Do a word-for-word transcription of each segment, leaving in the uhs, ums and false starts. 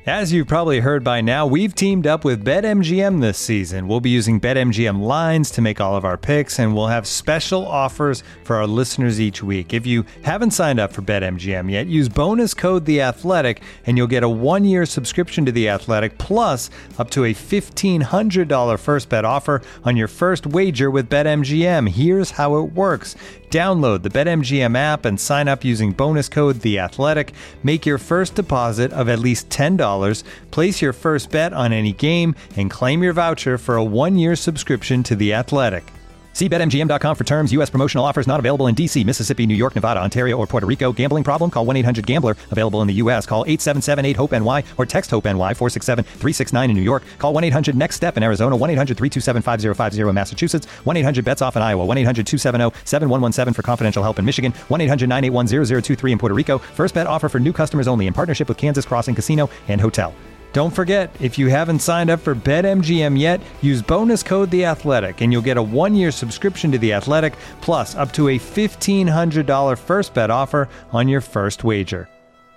As you've probably heard by now, we've teamed up with BetMGM this season. We'll be using BetMGM lines to make all of our picks, and we'll have special offers for our listeners each week. If you haven't signed up for BetMGM yet, use bonus code The Athletic, and you'll get a one-year subscription to The Athletic, plus up to a fifteen hundred dollars first bet offer on your first wager with BetMGM. Here's how it works. Download the BetMGM app and sign up using bonus code The Athletic. Make your first deposit of at least ten dollars, place your first bet on any game, and claim your voucher for a one-year subscription to The Athletic. See Bet M G M dot com for terms. U S promotional offers not available in D C, Mississippi, New York, Nevada, Ontario, or Puerto Rico. Gambling problem? Call one eight hundred gambler. Available in the U S. Call eight seven seven eight hope N Y or text HOPE-NY four six seven three six nine in New York. Call one eight hundred next step in Arizona. one eight hundred three two seven five zero five zero in Massachusetts. one eight hundred bets off in Iowa. one eight hundred two seven zero seven one one seven for confidential help in Michigan. one eight hundred nine eight one zero zero two three in Puerto Rico. First bet offer for new customers only in partnership with Kansas Crossing Casino and Hotel. Don't forget, if you haven't signed up for BetMGM yet, use bonus code The Athletic, and you'll get a one-year subscription to The Athletic, plus up to a fifteen hundred dollars first bet offer on your first wager.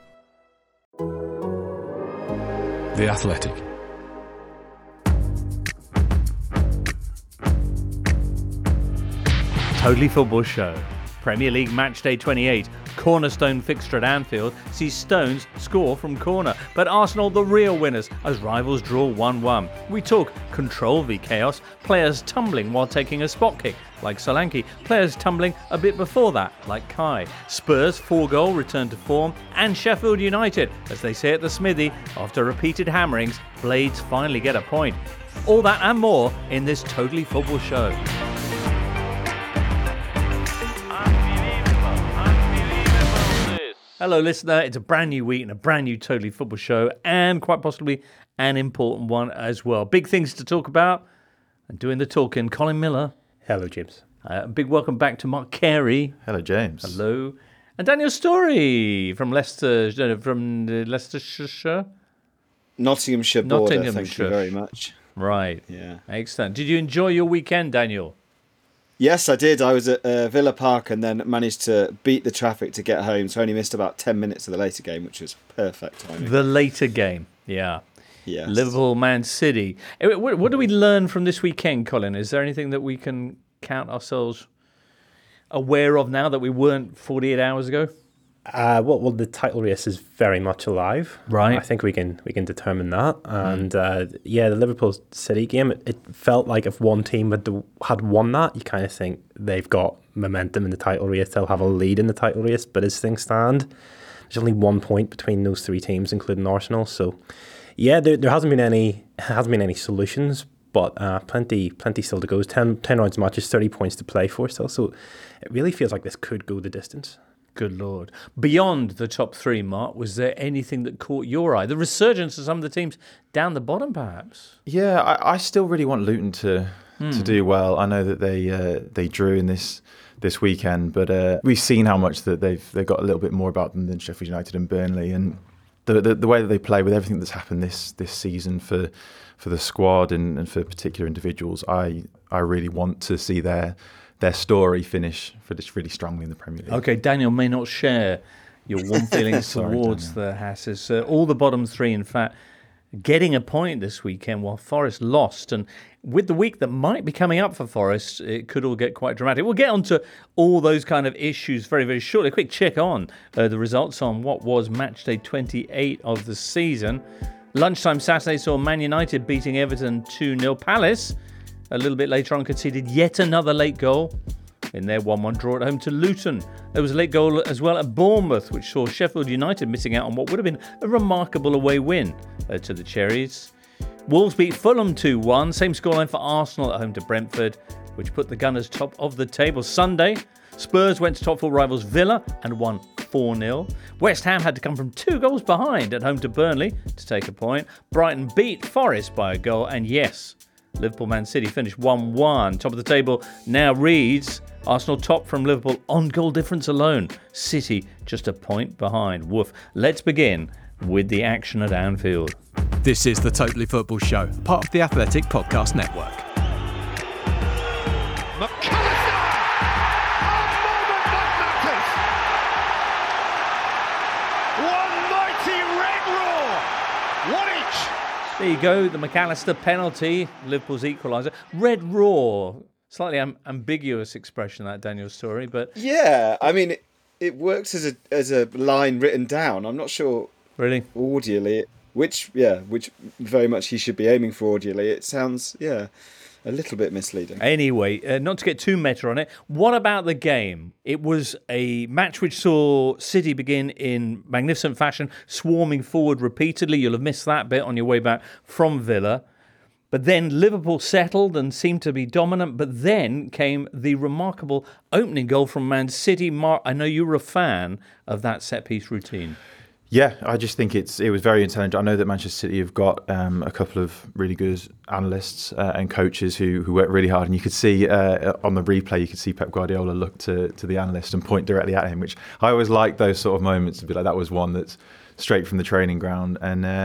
The Athletic. Totally Football Show. Premier League Match Day twenty-eight. Cornerstone fixture at Anfield sees Stones score from corner, but Arsenal the real winners as rivals draw one one. We talk control v chaos, players tumbling while taking a spot kick like Solanke, players tumbling a bit before that like Kai, Spurs four goal return to form, and Sheffield United, as they say at the Smithy, after repeated hammerings, Blades finally get a point. All that and more in this Totally Football Show. Hello, listener. It's a brand new week and a brand new Totally Football Show, and quite possibly an important one as well. Big things to talk about, and doing the talking, Colin Miller. Hello, James. Uh, big welcome back to Mark Carey. Hello, James. Hello. And Daniel Storey from Leicester, from Leicestershire? Nottinghamshire border, Nottinghamshire. Thank you very much. Right. Yeah. Excellent. Did you enjoy your weekend, Daniel? Yes, I did. I was at uh, Villa Park and then managed to beat the traffic to get home, so I only missed about ten minutes of the later game, which was perfect timing. The later game, yeah. Yes. Liverpool, Man City. What, what do we learn from this weekend, Colin? Is there anything that we can count ourselves aware of now that we weren't forty-eight hours ago? Uh, well, well, the title race is very much alive. Right. I think we can we can determine that. And uh, yeah, the Liverpool City game, it, it felt like if one team had the, had won that, you kind of think they've got momentum in the title race. They'll have a lead in the title race. But as things stand, there's only one point between those three teams, including Arsenal. So yeah, there, there hasn't been any hasn't been any solutions, but uh, plenty plenty still to go. ten, ten rounds of matches, thirty points to play for still. So it really feels like this could go the distance. Good Lord. Beyond the top three, Mark, was there anything that caught your eye? The resurgence of some of the teams down the bottom, perhaps? Yeah, I, I still really want Luton to mm. to do well. I know that they uh, they drew in this this weekend, but uh, we've seen how much that they've they've got a little bit more about them than Sheffield United and Burnley, and the the, the way that they play with everything that's happened this this season for for the squad and, and for particular individuals. I I really want to see their their story finish for this really strongly in the Premier League. Okay, Daniel may not share your warm feelings Sorry, towards Daniel. the Hasses. Uh, all the bottom three, in fact, getting a point this weekend while Forest lost. And with the week that might be coming up for Forest, it could all get quite dramatic. We'll get onto all those kind of issues very, very shortly. A quick check on uh, the results on what was match day twenty-eight of the season. Lunchtime Saturday saw Man United beating Everton two nil. Palace, a little bit later on, conceded yet another late goal in their one one draw at home to Luton. There was a late goal as well at Bournemouth, which saw Sheffield United missing out on what would have been a remarkable away win uh, to the Cherries. Wolves beat Fulham two one. Same scoreline for Arsenal at home to Brentford, which put the Gunners top of the table. Sunday, Spurs went to top four rivals Villa and won four nil. West Ham had to come from two goals behind at home to Burnley to take a point. Brighton beat Forest by a goal, and yes, Liverpool Man City finished one one. Top of the table now reads Arsenal top from Liverpool on goal difference alone. City just a point behind. Woof. Let's begin with the action at Anfield. This is the Totally Football Show, part of the Athletic Podcast Network. McAllister! A moment that matters! One mighty red roar! What There you go, the McAllister penalty, Liverpool's equaliser. Red Raw, slightly am- ambiguous expression, that Daniel Story, but... Yeah, I mean, it, it works as a as a line written down. I'm not sure... Really? Audially, which, yeah, which very much he should be aiming for audially. It sounds, yeah, a little bit misleading. Anyway, uh, not to get too meta on it, what about the game? It was a match which saw City begin in magnificent fashion, swarming forward repeatedly. You'll have missed that bit on your way back from Villa. But then Liverpool settled and seemed to be dominant. But then came the remarkable opening goal from Man City. Mark, I know you were a fan of that set-piece routine. Yeah, I just think it's it was very intelligent. I know that Manchester City have got um, a couple of really good analysts uh, and coaches who who work really hard, and you could see uh, on the replay, you could see Pep Guardiola look to to the analyst and point directly at him, which I always like those sort of moments to be like, that was one that's straight from the training ground. And uh,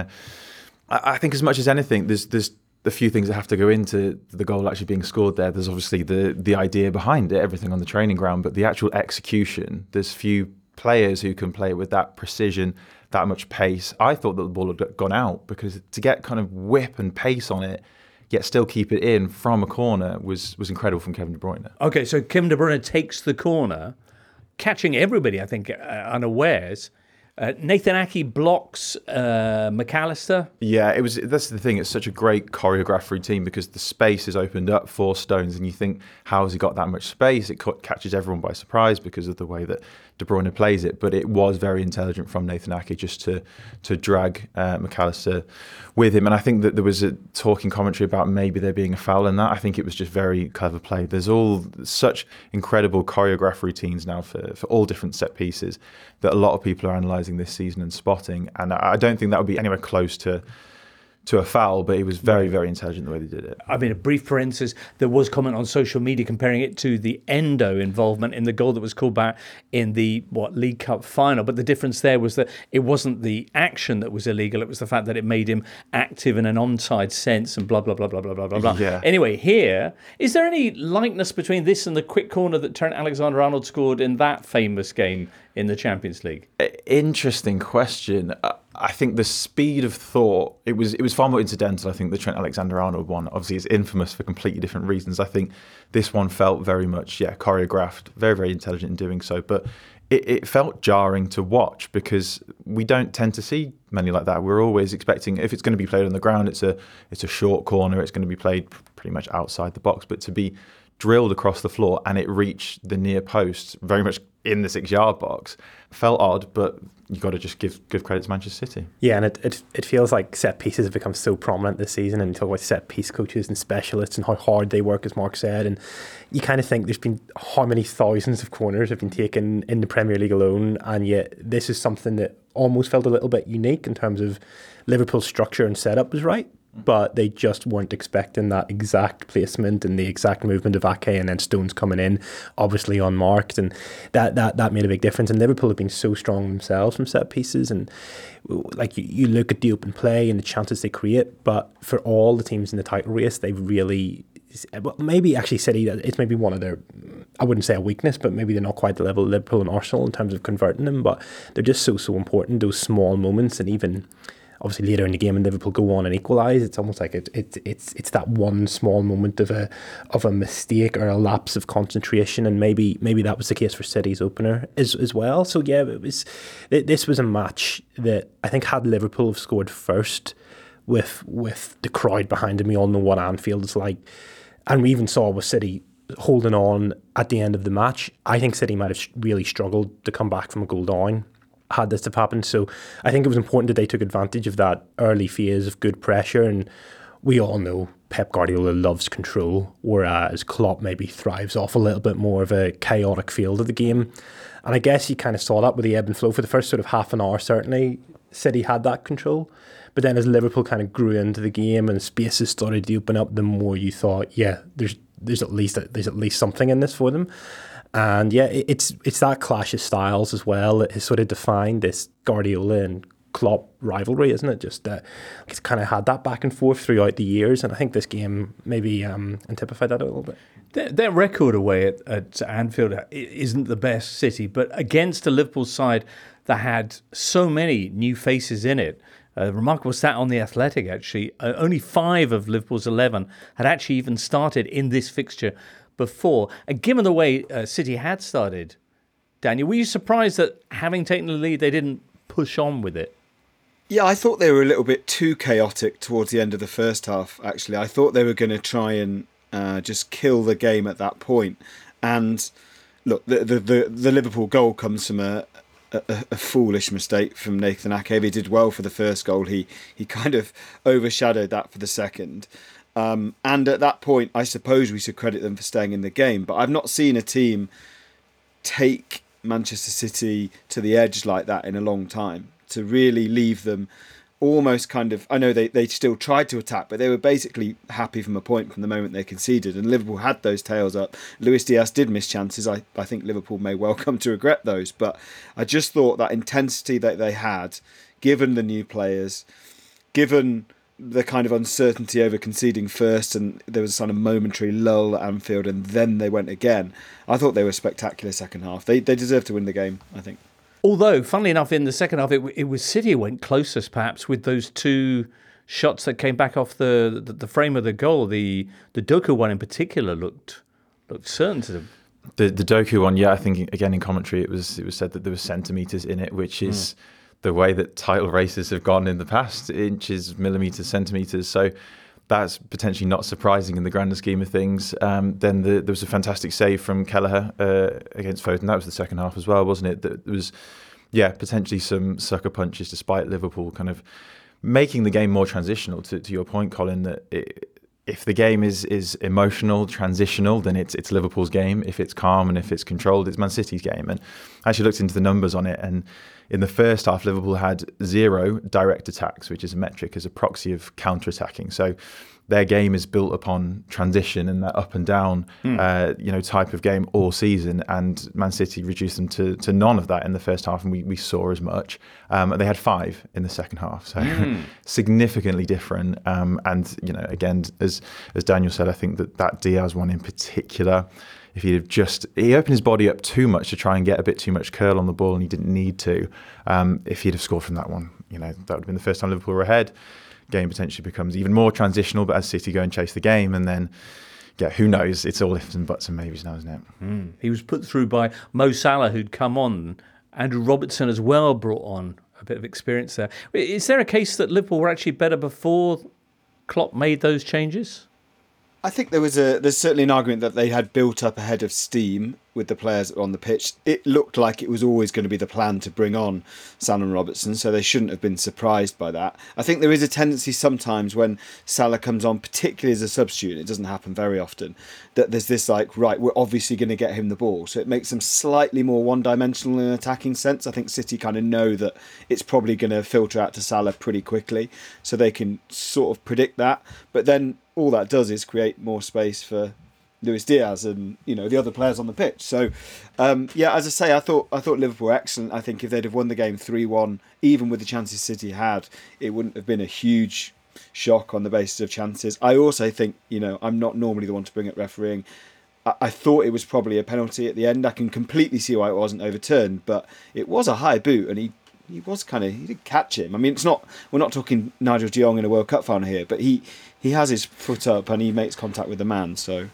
I, I think as much as anything, there's there's a few things that have to go into the goal actually being scored there. There's obviously the the idea behind it, everything on the training ground, but the actual execution, there's few players who can play with that precision, that much pace. I thought that the ball had gone out, because to get kind of whip and pace on it, yet still keep it in from a corner was was incredible from Kevin De Bruyne. Okay, so Kevin De Bruyne takes the corner, catching everybody, I think, uh, unawares. Uh, Nathan Ake blocks uh, McAllister. Yeah, it was. That's the thing. It's such a great choreographed routine because the space is opened up for Stones, and you think, how has he got that much space? It catches everyone by surprise because of the way that De Bruyne plays it. But it was very intelligent from Nathan Ake just to to drag uh, McAllister with him. And I think that there was a talking commentary about maybe there being a foul in that. I think it was just very clever play. There's all such incredible choreographed routines now for for all different set pieces that a lot of people are analysing this season and spotting, and I don't think that would be anywhere close to to a foul, but it was very, very intelligent the way they did it. I mean, a brief parenthesis, there was comment on social media comparing it to the Endo involvement in the goal that was called back in the, what, League Cup final. But the difference there was that it wasn't the action that was illegal, it was the fact that it made him active in an onside sense and blah, blah, blah, blah, blah, blah, blah, blah. Yeah. Anyway, here, is there any likeness between this and the quick corner that Trent Alexander-Arnold scored in that famous game in the Champions League? Interesting question. I think the speed of thought, it was it was far more incidental. I think the Trent Alexander-Arnold one, obviously, is infamous for completely different reasons. I think this one felt very much, yeah, choreographed, very, very intelligent in doing so. But it, it felt jarring to watch because we don't tend to see many like that. We're always expecting, if it's going to be played on the ground, it's a it's a short corner, it's going to be played pretty much outside the box. But to be drilled across the floor and it reached the near post, very much in the six-yard box, felt odd, but you got to just give give credit to Manchester City. Yeah, and it, it it feels like set pieces have become so prominent this season, and you talk about set piece coaches and specialists and how hard they work, as Mark said, and you kind of think there's been how many thousands of corners have been taken in the Premier League alone, and yet this is something that almost felt a little bit unique in terms of Liverpool's structure and setup was right, but they just weren't expecting that exact placement and the exact movement of Ake, and then Stones coming in, obviously unmarked, and that that that made a big difference. And Liverpool have been so strong themselves from set pieces, and like you, you look at the open play and the chances they create, but for all the teams in the title race, they've really, well, maybe actually City, it's maybe one of their, I wouldn't say a weakness, but maybe they're not quite the level of Liverpool and Arsenal in terms of converting them, but they're just so, so important, those small moments. And even obviously later in the game when Liverpool go on and equalise, it's almost like it, it, it's it's that one small moment of a of a mistake or a lapse of concentration, and maybe maybe that was the case for City's opener as as well. So yeah, it was it, this was a match that I think had Liverpool have scored first with with the crowd behind them, we all know what Anfield is like, and we even saw with City holding on at the end of the match, I think City might have really struggled to come back from a goal down had this have happened. So I think it was important that they took advantage of that early phase of good pressure, and we all know Pep Guardiola loves control, whereas Klopp maybe thrives off a little bit more of a chaotic feel to the game. And I guess you kind of saw that with the ebb and flow for the first sort of half an hour. Certainly City had that control, but then as Liverpool kind of grew into the game and spaces started to open up, the more you thought, yeah, there's there's at least there's at least something in this for them. And yeah, it's it's that clash of styles as well that has sort of defined this Guardiola and Klopp rivalry, isn't it? Just that uh, it's kind of had that back and forth throughout the years, and I think this game maybe um, typified that a little bit. Their, their record away at, at Anfield isn't the best, City, but against a Liverpool side that had so many new faces in it, A remarkable stat on The Athletic, actually. Uh, only five of Liverpool's eleven had actually even started in this fixture before. And given the way uh, City had started, Daniel, were you surprised that having taken the lead, they didn't push on with it? Yeah, I thought they were a little bit too chaotic towards the end of the first half, actually. I thought they were going to try and uh, just kill the game at that point. And look, the, the, the, the Liverpool goal comes from a, a, a foolish mistake from Nathan Ake. He did well for the first goal. He he kind of overshadowed that for the second. Um, and at that point, I suppose we should credit them for staying in the game. But I've not seen a team take Manchester City to the edge like that in a long time, to really leave them almost kind of, I know they, they still tried to attack, but they were basically happy from a point from the moment they conceded, and Liverpool had those tails up. Luis Diaz did miss chances. I, I think Liverpool may well come to regret those, but I just thought that intensity that they had, given the new players, given the kind of uncertainty over conceding first, and there was a kind of momentary lull at Anfield, and then they went again. I thought they were spectacular second half. They they deserved to win the game, I think. Although, funnily enough, in the second half, it, it was City who went closest, perhaps, with those two shots that came back off the the, the frame of the goal. The the Doku one in particular looked looked certain to them. The the Doku one, yeah, I think again in commentary it was it was said that there were centimetres in it, which is mm. the way that title races have gone in the past, inches, millimetres, centimetres. So that's potentially not surprising in the grander scheme of things. Um, then the, there was a fantastic save from Kelleher uh, against Foden. That was the second half as well, wasn't it? There was, yeah, potentially some sucker punches despite Liverpool kind of making the game more transitional. To, to your point, Colin, that it, if the game is is emotional, transitional, then it's it's Liverpool's game. If it's calm and if it's controlled, it's Man City's game. And I actually looked into the numbers on it, and in the first half, Liverpool had zero direct attacks, which is a metric as a proxy of counter-attacking. So their game is built upon transition and that up and down, mm. uh, you know, type of game all season. And Man City reduced them to, to none of that in the first half, and we, we saw as much. Um, they had five in the second half, so mm. significantly different. Um, and you know, again, as as Daniel said, I think that that Diaz one in particular, if he'd have just, he opened his body up too much to try and get a bit too much curl on the ball, and he didn't need to. Um, if he'd have scored from that one, you know, that would have been the first time Liverpool were ahead. Game potentially becomes even more transitional, but as City go and chase the game, and then, yeah, who knows? It's all ifs and buts and maybes now, isn't it? Mm. He was put through by Mo Salah, who'd come on. Andrew Robertson as well brought on a bit of experience there. Is there a case that Liverpool were actually better before Klopp made those changes? I think there was a there's certainly an argument that they had built up ahead of steam with the players on the pitch. It looked like it was always going to be the plan to bring on Salah and Robertson, so they shouldn't have been surprised by that. I think there is a tendency sometimes when Salah comes on, particularly as a substitute, it doesn't happen very often, that there's this like, right, we're obviously going to get him the ball. So it makes them slightly more one-dimensional in an attacking sense. I think City kind of know that it's probably going to filter out to Salah pretty quickly, so they can sort of predict that. But then all that does is create more space for Luis Diaz and, you know, the other players on the pitch. So, um, yeah, as I say, I thought I thought Liverpool were excellent. I think if they'd have won the game three one, even with the chances City had, it wouldn't have been a huge shock on the basis of chances. I also think, you know, I'm not normally the one to bring up refereeing. I, I thought it was probably a penalty at the end. I can completely see why it wasn't overturned, but it was a high boot, and he he was kind of, he did catch him. I mean, it's not, we're not talking Nigel de Jong in a World Cup final here, but he, he has his foot up and he makes contact with the man, so...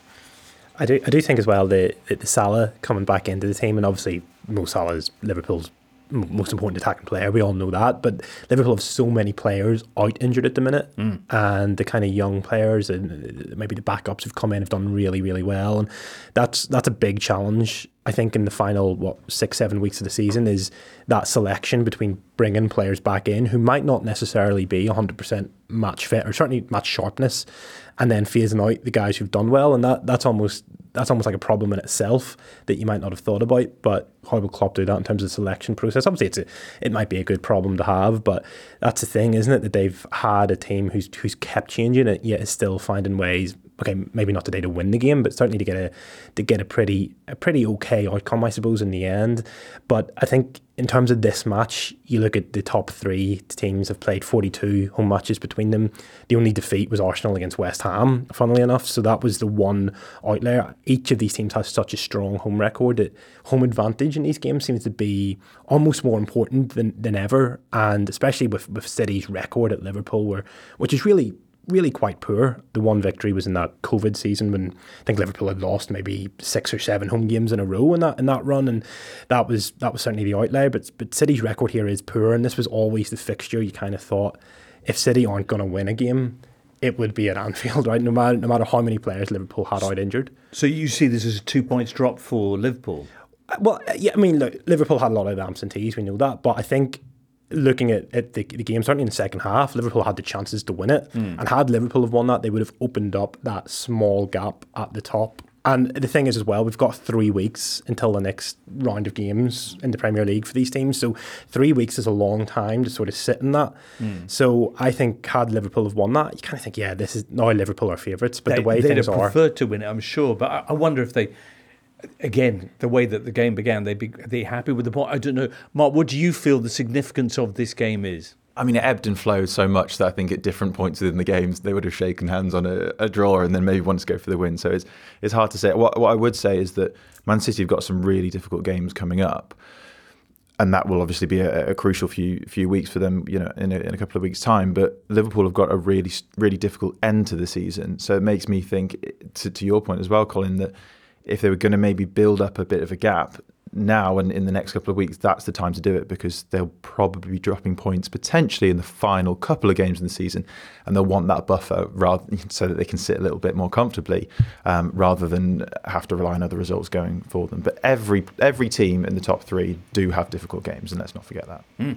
I do I do think as well that the, the Salah coming back into the team, and obviously Mo Salah is Liverpool's most important attacking player, we all know that, but Liverpool have so many players out injured at the minute, mm. and the kind of young players and maybe the backups who've come in have done really, really well, and that's that's a big challenge, I think, in the final, what, six, seven weeks of the season, is that selection between bringing players back in who might not necessarily be one hundred percent match fit, or certainly match sharpness, and then phasing out the guys who've done well, and that that's almost that's almost like a problem in itself that you might not have thought about. But how will Klopp do that in terms of the selection process? Obviously, it's a, it might be a good problem to have, but that's the thing, isn't it? That they've had a team who's who's kept changing it, yet is still finding ways okay, maybe not today to win the game, but certainly to get a to get a pretty a pretty okay outcome, I suppose, in the end. But I think in terms of this match, you look at the top three teams have played forty-two home matches between them. The only defeat was Arsenal against West Ham, funnily enough. So that was the one outlier. Each of these teams has such a strong home record that home advantage in these games seems to be almost more important than, than ever. And especially with, with City's record at Liverpool, where which is really really quite poor. The one victory was in that COVID season when I think Liverpool had lost maybe six or seven home games in a row in that in that run, and that was that was certainly the outlier. But but City's record here is poor, and this was always the fixture. You kind of thought if City aren't going to win a game, it would be at Anfield, right? No matter no matter how many players Liverpool had out injured. So you see this as a two points drop for Liverpool? Well, yeah, I mean, look, Liverpool had a lot of absentees, we know that, but I think looking at, at the, the game, certainly in the second half, Liverpool had the chances to win it. Mm. And had Liverpool have won that, they would have opened up that small gap at the top. And the thing is as well, we've got three weeks until the next round of games in the Premier League for these teams. So three weeks is a long time to sort of sit in that. Mm. So I think had Liverpool have won that, you kind of think, yeah, this is now Liverpool are favourites. But they, the way they'd things have are... preferred to win it, I'm sure. But I, I wonder if they... Again, the way that the game began, they'd be they happy with the point. I don't know. Mark, what do you feel the significance of this game is? I mean, it ebbed and flowed so much that I think at different points within the games, they would have shaken hands on a, a draw and then maybe wanted to go for the win. So it's it's hard to say. What, what I would say is that Man City have got some really difficult games coming up. And that will obviously be a, a crucial few few weeks for them, you know, in a, in a couple of weeks' time. But Liverpool have got a really, really difficult end to the season. So it makes me think, to, to your point as well, Colin, that if they were going to maybe build up a bit of a gap now and in the next couple of weeks, that's the time to do it, because they'll probably be dropping points potentially in the final couple of games in the season, and they'll want that buffer rather so that they can sit a little bit more comfortably um, rather than have to rely on other results going for them. But every every team in the top three do have difficult games, and let's not forget that. Mm.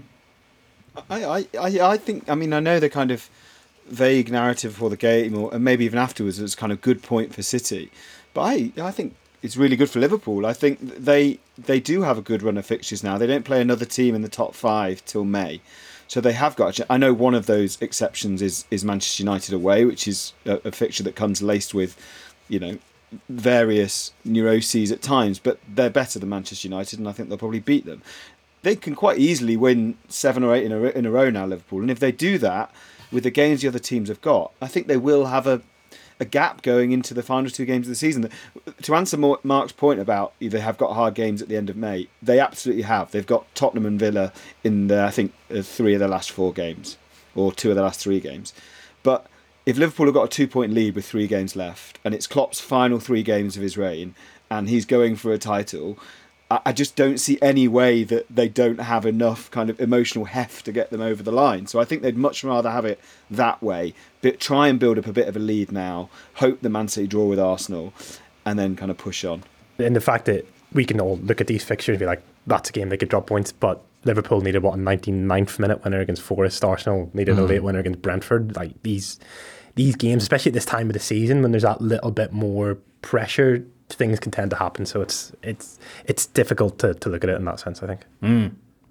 I, I, I think, I mean, I know the kind of vague narrative before the game, or and maybe even afterwards, was kind of good point for City. But I, I think it's really good for Liverpool. I think they they do have a good run of fixtures now. They don't play another team in the top five till May. So they have got... I know one of those exceptions is, is Manchester United away, which is a, a fixture that comes laced with, you know, various neuroses at times. But they're better than Manchester United, and I think they'll probably beat them. They can quite easily win seven or eight in a, in a row now, Liverpool. And if they do that, with the games the other teams have got, I think they will have a... a gap going into the final two games of the season. To answer Mark's point about they have got hard games at the end of May, they absolutely have. They've got Tottenham and Villa in the, I think, uh, three of the last four games, or two of the last three games. But if Liverpool have got a two-point lead with three games left, and it's Klopp's final three games of his reign, and he's going for a title, I just don't see any way that they don't have enough kind of emotional heft to get them over the line. So I think they'd much rather have it that way, but try and build up a bit of a lead now, hope the Man City draw with Arsenal, and then kind of push on. And the fact that we can all look at these fixtures and be like, that's a game they could drop points, but Liverpool needed, what, a ninety-ninth minute winner against Forest, Arsenal needed mm. a late winner against Brentford. Like these, these games, especially at this time of the season when there's that little bit more pressure, things can tend to happen, so it's it's it's difficult to, to look at it in that sense, I think. Mm.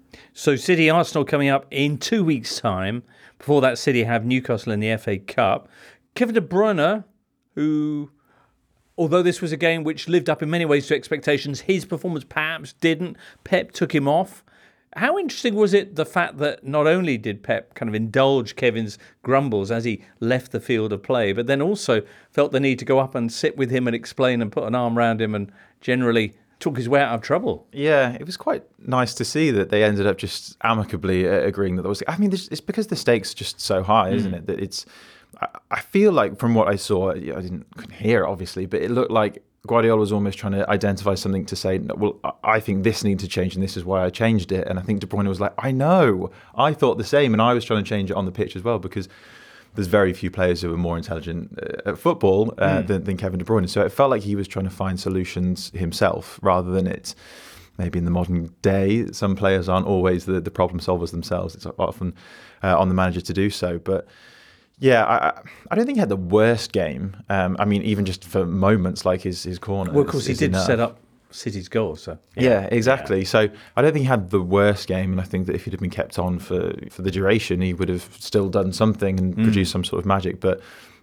So City Arsenal coming up in two weeks' time. Before that, City have Newcastle in the F A Cup. Kevin De Bruyne, who, although this was a game which lived up in many ways to expectations, his performance perhaps didn't. Pep took him off. How interesting was it, the fact that not only did Pep kind of indulge Kevin's grumbles as he left the field of play, but then also felt the need to go up and sit with him and explain and put an arm around him and generally took his way out of trouble? Yeah, it was quite nice to see that they ended up just amicably uh, agreeing that there was... I mean, it's because the stakes are just so high, isn't mm. it? That it's... I, I feel like from what I saw, I didn't couldn't hear it, obviously, but it looked like Guardiola was almost trying to identify something to say, well, I think this needs to change and this is why I changed it. And I think De Bruyne was like, I know, I thought the same. And I was trying to change it on the pitch as well, because there's very few players who are more intelligent at football uh, mm. than, than Kevin De Bruyne. So it felt like he was trying to find solutions himself rather than it. Maybe in the modern day, some players aren't always the, the problem solvers themselves. It's often uh, on the manager to do so. But yeah, I, I don't think he had the worst game. Um, I mean, even just for moments like his, his corner. Well, of course, is, he is did enough. set up City's goal. So yeah, yeah exactly. Yeah. So I don't think he had the worst game, and I think that if he'd have been kept on for, for the duration, he would have still done something and mm. produced some sort of magic. But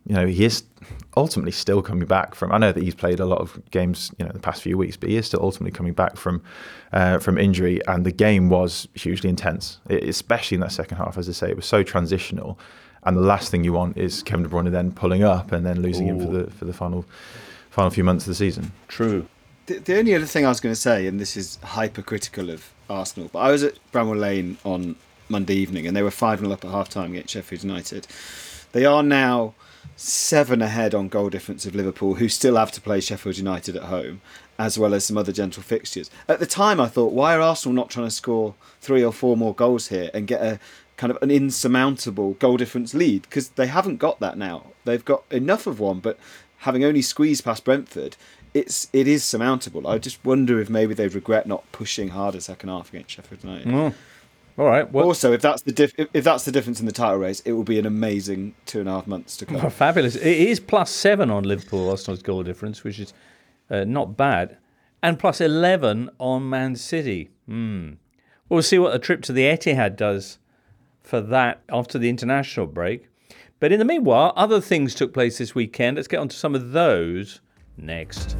you know, he is ultimately still coming back from. I know that he's played a lot of games, you know, the past few weeks, but he is still ultimately coming back from uh, from injury. And the game was hugely intense, it, especially in that second half. As I say, it was so transitional. And the last thing you want is Kevin De Bruyne then pulling up and then losing Ooh. him for the for the final final few months of the season. True. The, the only other thing I was going to say, and this is hypercritical of Arsenal, but I was at Bramwell Lane on Monday evening and they were five nil up at half time against Sheffield United. They are now seven ahead on goal difference of Liverpool, who still have to play Sheffield United at home, as well as some other gentle fixtures. At the time I thought, why are Arsenal not trying to score three or four more goals here and get a kind of an insurmountable goal difference lead? Because they haven't got that now. They've got enough of one, but having only squeezed past Brentford, it's it is surmountable. I just wonder if maybe they regret not pushing harder second half against Sheffield United. Mm. All right. Well, also, if that's the dif- if that's the difference in the title race, it will be an amazing two and a half months to come. Oh, fabulous! It is plus seven on Liverpool Arsenal's goal difference, which is uh, not bad, and plus eleven on Man City. Hmm. We'll see what a trip to the Etihad does for that after the international break. But in the meanwhile, other things took place this weekend. Let's get on to some of those next.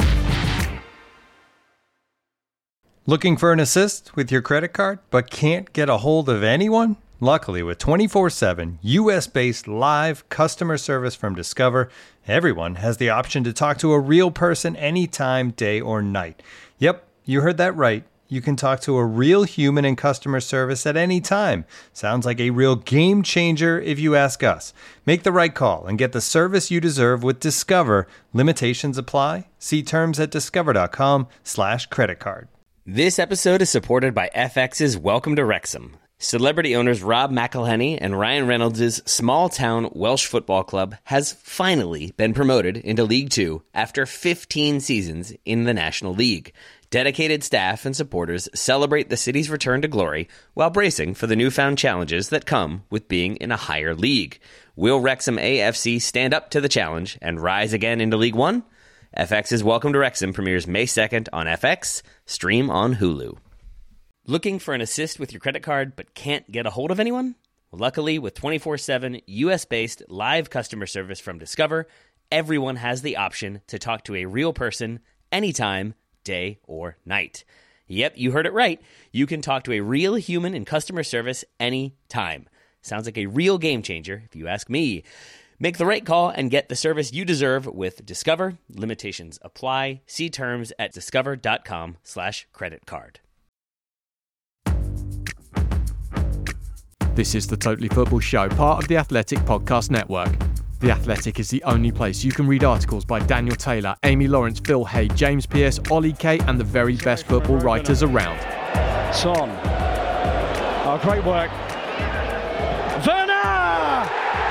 Looking for an assist with your credit card, but can't get a hold of anyone? Luckily, with twenty-four seven U S-based live customer service from Discover, everyone has the option to talk to a real person anytime, day or night. Yep, you heard that right. You can talk to a real human in customer service at any time. Sounds like a real game changer if you ask us. Make the right call and get the service you deserve with Discover. Limitations apply. See terms at discover.com slash credit card. This episode is supported by F X's Welcome to Wrexham. Celebrity owners Rob McElhenney and Ryan Reynolds' small-town Welsh football club has finally been promoted into League Two after fifteen seasons in the National League. Dedicated staff and supporters celebrate the city's return to glory while bracing for the newfound challenges that come with being in a higher league. Will Wrexham A F C stand up to the challenge and rise again into League One? F X's Welcome to Wrexham premieres May second on F X, stream on Hulu. Looking for an assist with your credit card but can't get a hold of anyone? Luckily, with twenty-four seven U S-based live customer service from Discover, everyone has the option to talk to a real person anytime, day or night. Yep, you heard it right. You can talk to a real human in customer service anytime. Sounds like a real game changer, if you ask me. Make the right call and get the service you deserve with Discover. Limitations apply. See terms at discover.com slash credit card. This is the Totally Football Show, part of the Athletic Podcast Network. The Athletic is the only place you can read articles by Daniel Taylor, Amy Lawrence, Phil Hay, James Pearce, Ollie Kay, and the very best football writers around. Son. Oh, great work. Werner!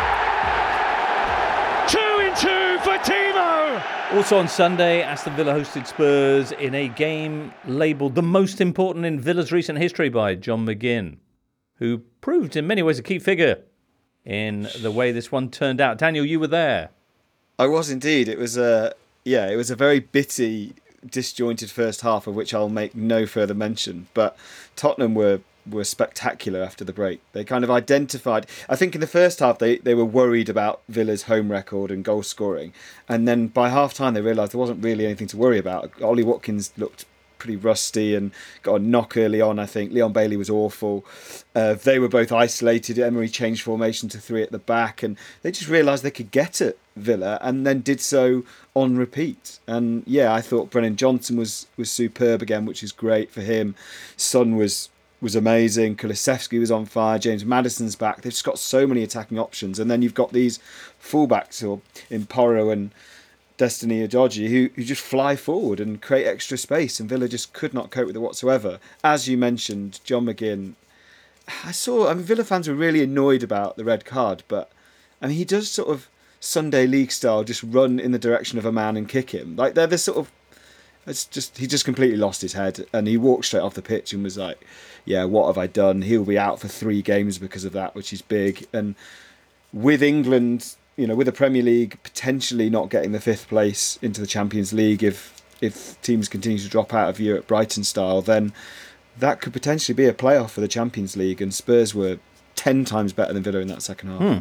Two in two for Timo! Also on Sunday, Aston Villa hosted Spurs in a game labelled the most important in Villa's recent history by John McGinn, who proved in many ways a key figure in the way this one turned out. Daniel, you were there. I was indeed. It was a yeah, it was a very bitty, disjointed first half of which I'll make no further mention. But Tottenham were were spectacular after the break. They kind of identified. I think in the first half they, they were worried about Villa's home record and goal scoring, and then by half time they realised there wasn't really anything to worry about. Ollie Watkins looked pretty rusty and got a knock early on, I think. Leon Bailey was awful. Uh, they were both isolated. Emery changed formation to three at the back, and they just realised they could get at Villa and then did so on repeat. And yeah, I thought Brennan Johnson was was superb again, which is great for him. Son was was amazing. Kulusevski was on fire. James Maddison's back. They've just got so many attacking options. And then you've got these fullbacks or in Porro and Destiny Udogie who, who just fly forward and create extra space, and Villa just could not cope with it whatsoever. As you mentioned, John McGinn, I saw, I mean, Villa fans were really annoyed about the red card, but I mean, he does sort of Sunday League style just run in the direction of a man and kick him. Like they're this sort of, it's just, he just completely lost his head and he walked straight off the pitch and was like, yeah, what have I done? He'll be out for three games because of that, which is big. And with England, you know, with the Premier League potentially not getting the fifth place into the Champions League if if teams continue to drop out of Europe, Brighton style, then that could potentially be a playoff for the Champions League. And Spurs were ten times better than Villa in that second half. Hmm.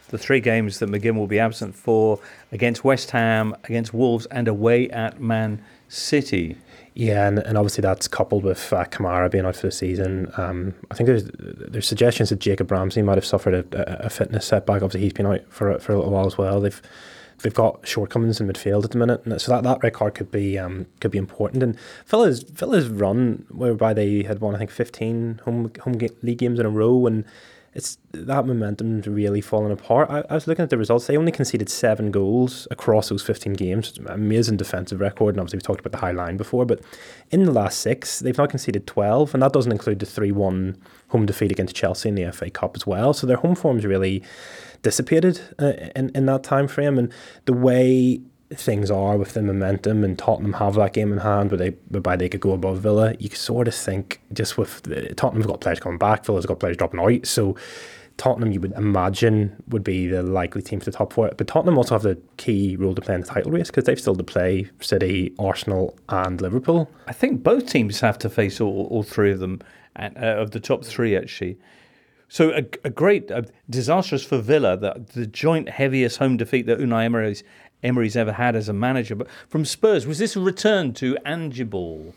the three games that McGinn will be absent for: against West Ham, against Wolves, and away at Man City. Yeah, and, and obviously that's coupled with uh, Kamara being out for the season. Um, I think there's there's suggestions that Jacob Ramsey might have suffered a, a fitness setback. Obviously, he's been out for for a little while as well. They've they've got shortcomings in midfield at the minute, and so that, that red card could be um, could be important. And Villa's Villa's run, whereby they had won I think fifteen home home league games in a row, and it's that momentum's really fallen apart. I, I was looking at the results. They only conceded seven goals across those fifteen games. It's an amazing defensive record, and obviously we've talked about the high line before, but in the last six, they've now conceded twelve, and that doesn't include the three one home defeat against Chelsea in the F A Cup as well. So their home form's really dissipated uh, in, in that time frame, and the way things are with the momentum, and Tottenham have that game in hand where they whereby they could go above Villa, you sort of think just with the, Tottenham's got players coming back, Villa's got players dropping out, so Tottenham you would imagine would be the likely team for the top four, but Tottenham also have the key role to play in the title race because they've still to play City, Arsenal and Liverpool. I think both teams have to face all, all three of them, and, uh, of the top three actually. So a, a great, uh, disastrous for Villa, the, the joint heaviest home defeat that Unai Emery's Emery's ever had as a manager. But from Spurs, was this a return to Angeball?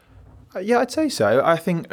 Uh, yeah, I'd say so. I think, uh,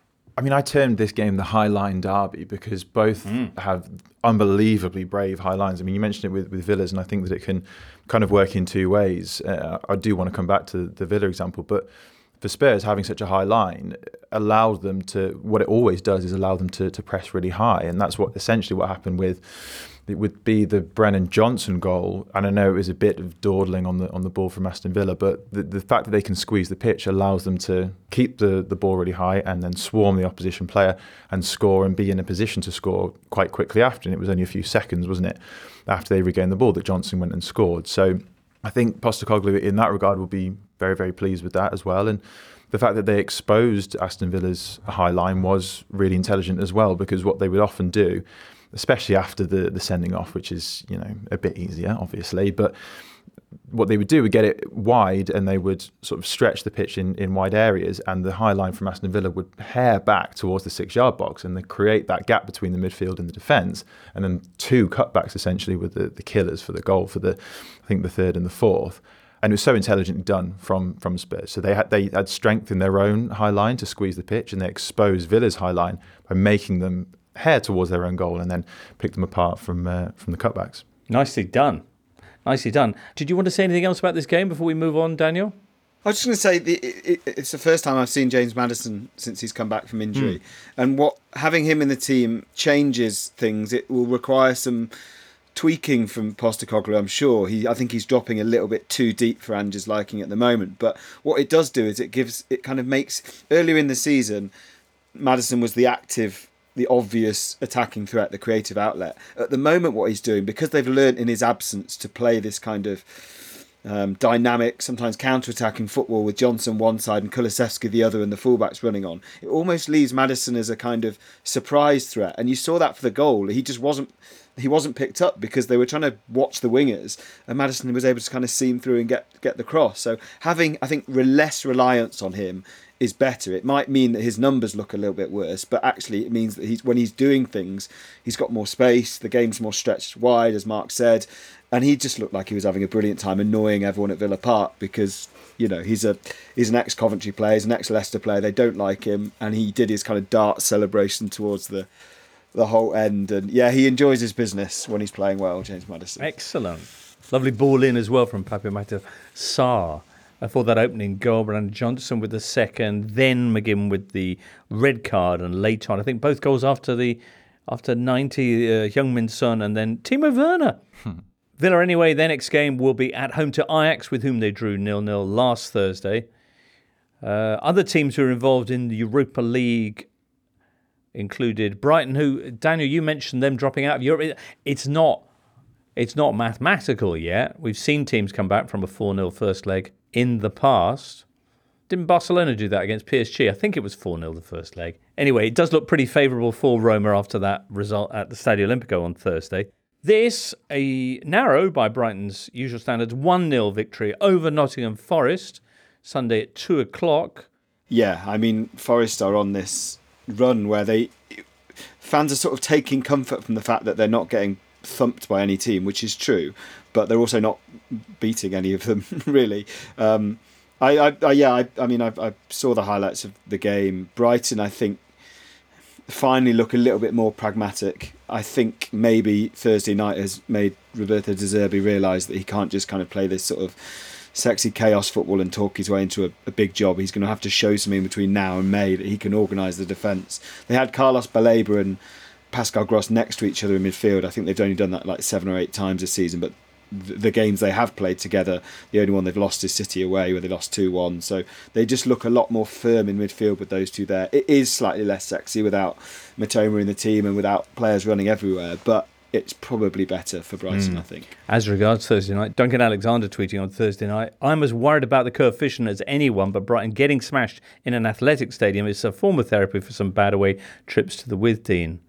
I mean, I termed this game the High Line Derby because both mm. have unbelievably brave high lines. I mean, you mentioned it with, with Villa's, and I think that it can kind of work in two ways. Uh, I do want to come back to the Villa example, but for Spurs, having such a high line allows them to, what it always does is allow them to, to press really high. And that's what essentially what happened with, it would be the Brennan Johnson goal. And I know it was a bit of dawdling on the on the ball from Aston Villa, but the, the fact that they can squeeze the pitch allows them to keep the, the ball really high and then swarm the opposition player and score and be in a position to score quite quickly after. And it was only a few seconds, wasn't it, after they regained the ball that Johnson went and scored. So I think Postecoglou in that regard will be very, very pleased with that as well. And the fact that they exposed Aston Villa's high line was really intelligent as well, because what they would often do, especially after the, the sending off, which is, you know, a bit easier, obviously, but what they would do would get it wide and they would sort of stretch the pitch in, in wide areas, and the high line from Aston Villa would hair back towards the six-yard box and they create that gap between the midfield and the defence, and then two cutbacks essentially with the, the killers for the goal for the, I think, the third and the fourth. And it was so intelligently done from from Spurs. So they had they had strength in their own high line to squeeze the pitch, and they exposed Villa's high line by making them hair towards their own goal and then pick them apart from uh, from the cutbacks. Nicely done. Nicely done. Did you want to say anything else about this game before we move on, Daniel? I was just going to say the, it, it's the first time I've seen James Maddison since he's come back from injury, mm. and what having him in the team changes things. It will require some tweaking from Postecoglou, I'm sure. He, I think he's dropping a little bit too deep for Ange's liking at the moment. But what it does do is it gives, it kind of makes, earlier in the season, Maddison was the active, the obvious attacking threat, the creative outlet. At the moment, what he's doing, because they've learnt in his absence to play this kind of um, dynamic, sometimes counter-attacking football with Johnson one side and Kulusevski the other and the fullbacks running on, it almost leaves Maddison as a kind of surprise threat. And you saw that for the goal. He just wasn't he wasn't picked up because they were trying to watch the wingers, and Maddison was able to kind of seam through and get get the cross. So having, I think, less reliance on him is better. It might mean that his numbers look a little bit worse, but actually it means that he's when he's doing things, he's got more space, the game's more stretched wide, as Mark said, and he just looked like he was having a brilliant time annoying everyone at Villa Park because, you know, he's a he's an ex-Coventry player, he's an ex-Leicester player, they don't like him, and he did his kind of dart celebration towards the the whole end, and yeah, he enjoys his business when he's playing well, James Maddison. Excellent. Lovely ball in as well from Pape Matar Sarr. I thought that opening goal, Brennan Johnson with the second, then McGinn with the red card, and later on, I think both goals after the after ninety, uh, Heung-min Son and then Timo Werner. Hmm. Villa anyway, their next game will be at home to Ajax, with whom they drew nil nil last Thursday. Uh, other teams who are involved in the Europa League included Brighton, who, Daniel, you mentioned them dropping out of Europe. It's not, it's not mathematical yet. We've seen teams come back from a four nil first leg in the past. Didn't Barcelona do that against P S G? I think it was four nil the first leg. Anyway, it does look pretty favourable for Roma after that result at the Stadio Olimpico on Thursday. This, a narrow, by Brighton's usual standards, one nil victory over Nottingham Forest, Sunday at two o'clock. Yeah, I mean, Forest are on this run where they fans are sort of taking comfort from the fact that they're not getting thumped by any team, which is true, but they're also not beating any of them really. Um, I, I, I yeah, I, I mean, I, I saw the highlights of the game. Brighton, I think, finally look a little bit more pragmatic. I think maybe Thursday night has made Roberto De Zerbi realise that he can't just kind of play this sort of sexy chaos football and talk his way into a, a big job. He's going to have to show something between now and May that he can organise the defence. They had Carlos Baleba and Pascal Gross next to each other in midfield. I think they've only done that like seven or eight times this season, but the games they have played together, the only one they've lost is City away, where they lost two one. So they just look a lot more firm in midfield with those two there. It is slightly less sexy without Matoma in the team and without players running everywhere, but it's probably better for Brighton, mm. I think. As regards Thursday night, Duncan Alexander tweeting on Thursday night, I'm as worried about the coefficient as anyone, but Brighton getting smashed in an athletic stadium is a form of therapy for some bad away trips to the Withdean.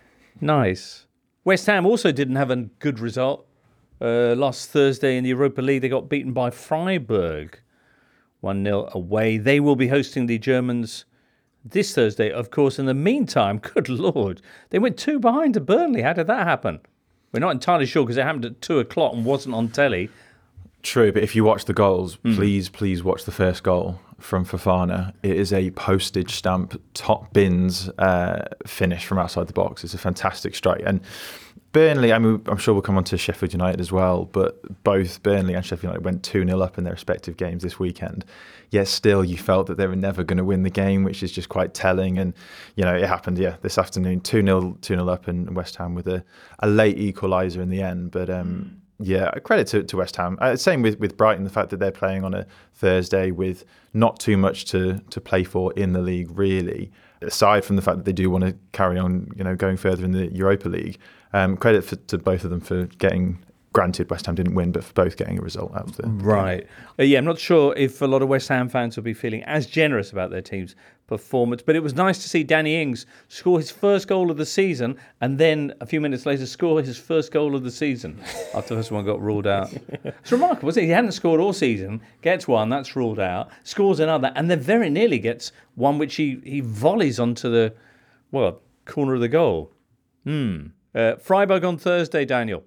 Nice. West Ham also didn't have a good result. Uh, last Thursday in the Europa League, they got beaten by Freiburg one nil away. They will be hosting the Germans this Thursday, of course. In the meantime, good Lord, they went two behind to Burnley. How did that happen? We're not entirely sure because it happened at two o'clock and wasn't on telly. True, but if you watch the goals, Mm. please, please watch the first goal from Fofana. It is a postage stamp, top bins uh, finish from outside the box. It's a fantastic strike. And Burnley, I mean, I'm sure we'll come on to Sheffield United as well, but both Burnley and Sheffield United went two nil up in their respective games this weekend. Yet still, you felt that they were never going to win the game, which is just quite telling. And, you know, it happened, yeah, this afternoon, two nil up, and West Ham with a, a late equaliser in the end. But, um, yeah, credit to, to West Ham. Uh, same with, with Brighton, the fact that they're playing on a Thursday with not too much to, to play for in the league, really. Aside from the fact that they do want to carry on, you know, going further in the Europa League. Um, credit for, to both of them for getting, granted West Ham didn't win, but for both getting a result out of the Right. Uh, yeah, I'm not sure if a lot of West Ham fans will be feeling as generous about their team's performance, but it was nice to see Danny Ings score his first goal of the season and then a few minutes later score his first goal of the season after the first one got ruled out. It's remarkable, isn't it? He hadn't scored all season, gets one, that's ruled out, scores another, and then very nearly gets one which he, he volleys onto the, well, corner of the goal. Hmm. Uh, Freiburg on Thursday, Daniel.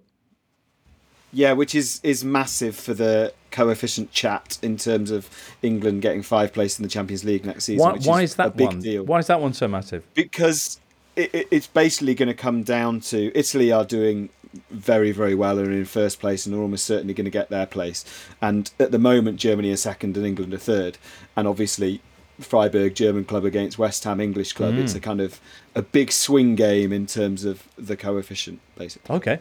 Yeah, which is, is massive for the coefficient chat in terms of England getting five places in the Champions League next season. Why, which why is, is that a big one? deal. Why is that one so massive? Because it, it, it's basically going to come down to Italy are doing very, very well and are in first place and are almost certainly going to get their place. And at the moment, Germany are second and England are third. And obviously, Freiburg, German club against West Ham, English club. Mm. It's a kind of a big swing game in terms of the coefficient, basically. Okay.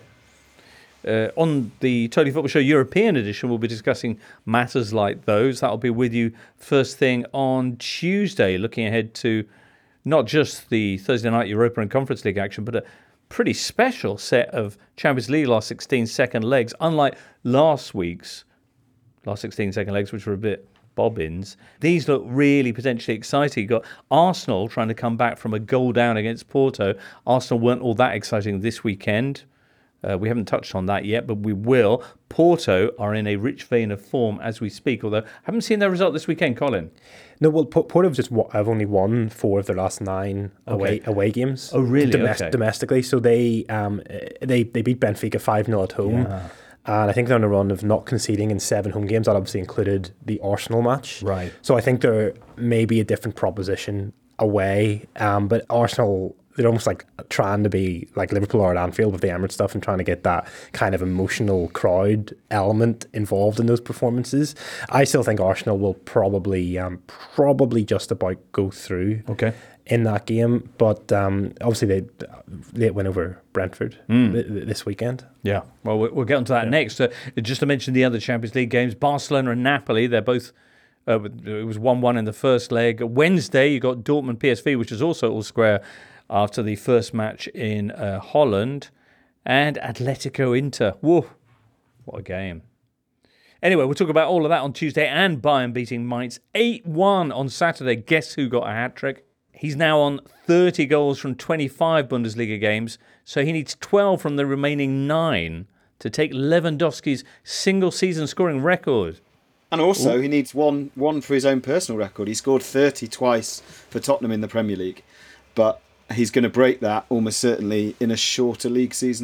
Uh, on the Totally Football Show European edition, we'll be discussing matters like those. That'll be with you first thing on Tuesday, looking ahead to not just the Thursday night Europa and Conference League action, but a pretty special set of Champions League last sixteen second legs, unlike last week's last sixteen second legs, which were a bit bobbins. These look really potentially exciting. You've got Arsenal trying to come back from a goal down against Porto. Arsenal weren't all that exciting this weekend. Uh, we haven't touched on that yet, but we will. Porto are in a rich vein of form as we speak, although I haven't seen their result this weekend, Colin. No, well, Porto have just have only won four of their last nine away Okay. away games. Oh, really? Domest- Okay. Domestically, so they um they they beat Benfica five nil at home, Yeah. and I think they're on a run of not conceding in seven home games. That obviously included the Arsenal match. Right. So I think they're maybe a different proposition away, um, but Arsenal, they're almost like trying to be like Liverpool or at Anfield with the Emirates stuff and trying to get that kind of emotional crowd element involved in those performances. I still think Arsenal will probably um, probably just about go through Okay. in that game, but um, obviously they they went over Brentford Mm. th- th- this weekend. Yeah, well, we- we'll get onto that next. Uh, just to mention the other Champions League games, Barcelona and Napoli, they're both, uh, it was one one in the first leg. Wednesday, you got Dortmund P S V, which is also all square after the first match in uh, Holland. And Atletico Inter. Whoa, what a game. Anyway, we'll talk about all of that on Tuesday, and Bayern beating Mainz eight one on Saturday. Guess who got a hat-trick? He's now on thirty goals from twenty-five Bundesliga games, so he needs twelve from the remaining nine to take Lewandowski's single-season scoring record. And also, Ooh. he needs one one for his own personal record. He scored thirty twice for Tottenham in the Premier League, but he's going to break that almost certainly in a shorter league season in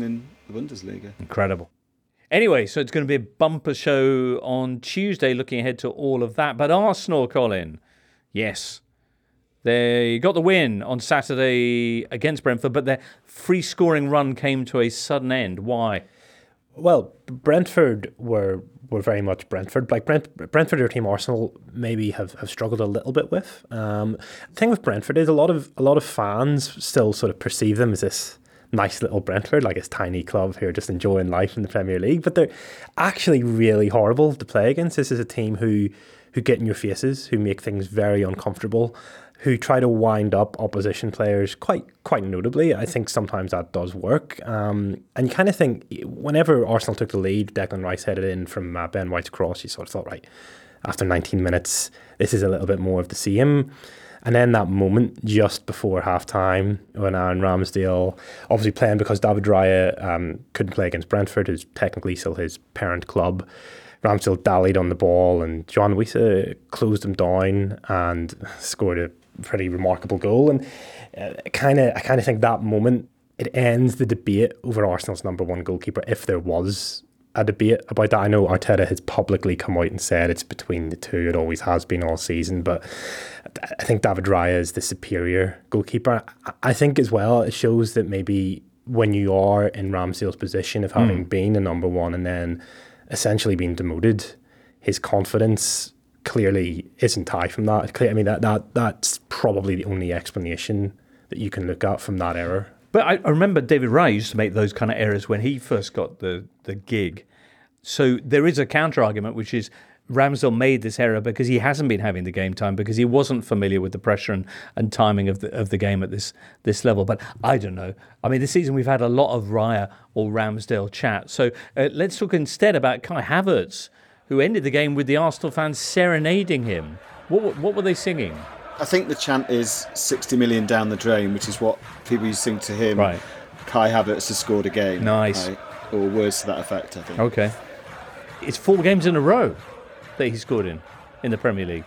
the Bundesliga. Incredible. Anyway, so it's going to be a bumper show on Tuesday, looking ahead to all of that. But Arsenal, Colin, yes, they got the win on Saturday against Brentford, but their free scoring run came to a sudden end. Why? Well, Brentford were were very much Brentford. Like Brent, Brentford are a team Arsenal maybe have, have struggled a little bit with. Um, the thing with Brentford is a lot of a lot of fans still sort of perceive them as this nice little Brentford, like this tiny club who are just enjoying life in the Premier League, but they're actually really horrible to play against. This is a team who who get in your faces, who make things very uncomfortable, who try to wind up opposition players quite quite notably. I think sometimes that does work. Um, and you kind of think, whenever Arsenal took the lead, Declan Rice headed in from uh, Ben White's cross, you sort of thought, right, after nineteen minutes, this is a little bit more of the same. And then that moment just before half-time when Aaron Ramsdale, obviously playing because David Raya um, couldn't play against Brentford, who's technically still his parent club, Ramsdale dallied on the ball and John Wissa closed him down and scored a pretty remarkable goal. And uh, kind of, I kind of think that moment, it ends the debate over Arsenal's number one goalkeeper, if there was a debate about that. I know Arteta has publicly come out and said it's between the two. It always has been all season, but I think David Raya is the superior goalkeeper. I think as well it shows that maybe when you are in Ramsdale's position of having mm. been a number one and then essentially being demoted, his confidence clearly isn't high from that. I mean, that that that's probably the only explanation that you can look at from that error. But I, I remember David Raya used to make those kind of errors when he first got the, the gig. So there is a counter-argument, which is Ramsdale made this error because he hasn't been having the game time, because he wasn't familiar with the pressure and, and timing of the of the game at this this level. But I don't know. I mean, this season we've had a lot of Raya or Ramsdale chat. So uh, let's talk instead about Kai Havertz, who ended the game with the Arsenal fans serenading him. What what were they singing? I think the chant is sixty million down the drain, which is what people used to sing to him. Right. Kai Havertz has scored a game. Nice. Right? Or words to that effect, I think. Okay. It's four games in a row that he scored in, in the Premier League.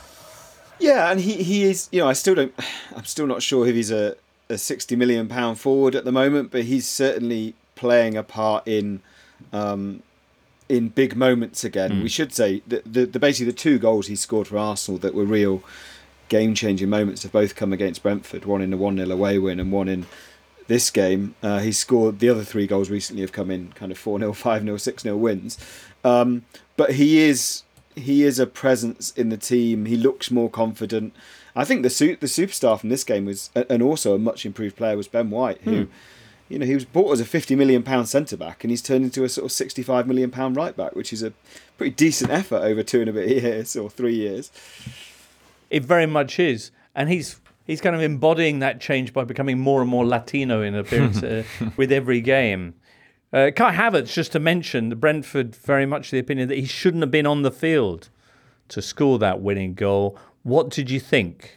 Yeah, and he, he is, you know, I still don't, I'm still not sure if he's a, a sixty million pound forward at the moment, but he's certainly playing a part in um, in big moments again. Mm. We should say that the, the basically the two goals he scored for Arsenal that were real game-changing moments have both come against Brentford, one in a one nil away win and one in this game. Uh, he scored the other three goals recently have come in kind of four nil, five nil, six nil wins. Um, but he is he is a presence in the team. He looks more confident. I think the su- the superstar from this game was, and also a much improved player, was Ben White, who, hmm. you know, he was bought as a fifty million pound centre back, and he's turned into a sort of sixty-five million pound right back, which is a pretty decent effort over two and a bit years or three years. It very much is, and he's he's kind of embodying that change by becoming more and more Latino in appearance uh, with every game. Uh, Kai Havertz, just to mention, the Brentford very much the opinion that he shouldn't have been on the field to score that winning goal. What did you think?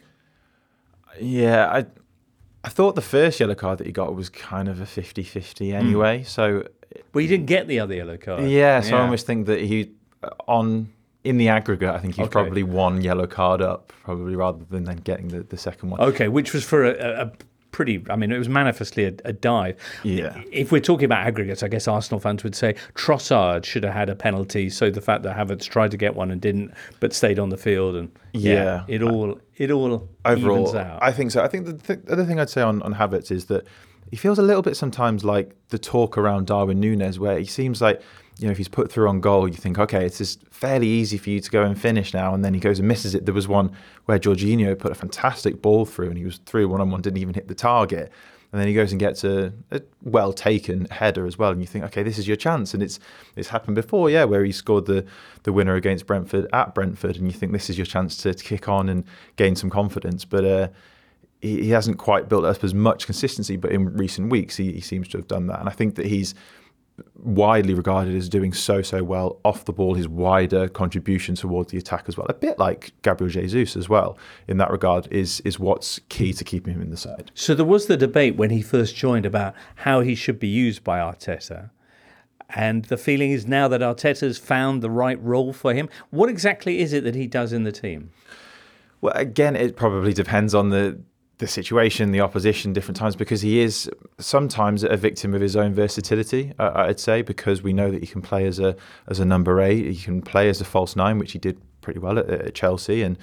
Yeah, I I thought the first yellow card that he got was kind of a fifty-fifty anyway. Mm. So, well, he didn't get the other yellow card. Yeah, so yeah. I almost think that he on. In the aggregate, I think he's okay. probably one yellow card up, probably rather than then getting the, the second one. Okay, which was for a, a pretty, I mean, it was manifestly a, a dive. Yeah. If we're talking about aggregates, I guess Arsenal fans would say Trossard should have had a penalty, so the fact that Havertz tried to get one and didn't, but stayed on the field, and yeah, yeah it all it all overall evens out. I think so. I think the, th- the other thing I'd say on, on Havertz is that he feels a little bit sometimes like the talk around Darwin Núñez, where he seems like, you know, if he's put through on goal, you think, okay, it's just fairly easy for you to go and finish now, and then he goes and misses it. There was one where Jorginho put a fantastic ball through, and he was through one-on-one, didn't even hit the target, and then he goes and gets a, a well-taken header as well, and you think, okay, this is your chance, and it's it's happened before, yeah, where he scored the, the winner against Brentford at Brentford, and you think this is your chance to, to kick on and gain some confidence, but uh, he, he hasn't quite built up as much consistency, but in recent weeks he, he seems to have done that, and I think that he's widely regarded as doing so, so well off the ball, his wider contribution towards the attack as well, a bit like Gabriel Jesus as well, in that regard, is is what's key to keeping him in the side. So there was the debate when he first joined about how he should be used by Arteta, and the feeling is now that Arteta's found the right role for him. What exactly is it that he does in the team? Well, again, it probably depends on the the situation, the opposition, different times, because he is sometimes a victim of his own versatility, uh, I'd say, because we know that he can play as a as a number eight, he can play as a false nine, which he did pretty well at, at Chelsea. And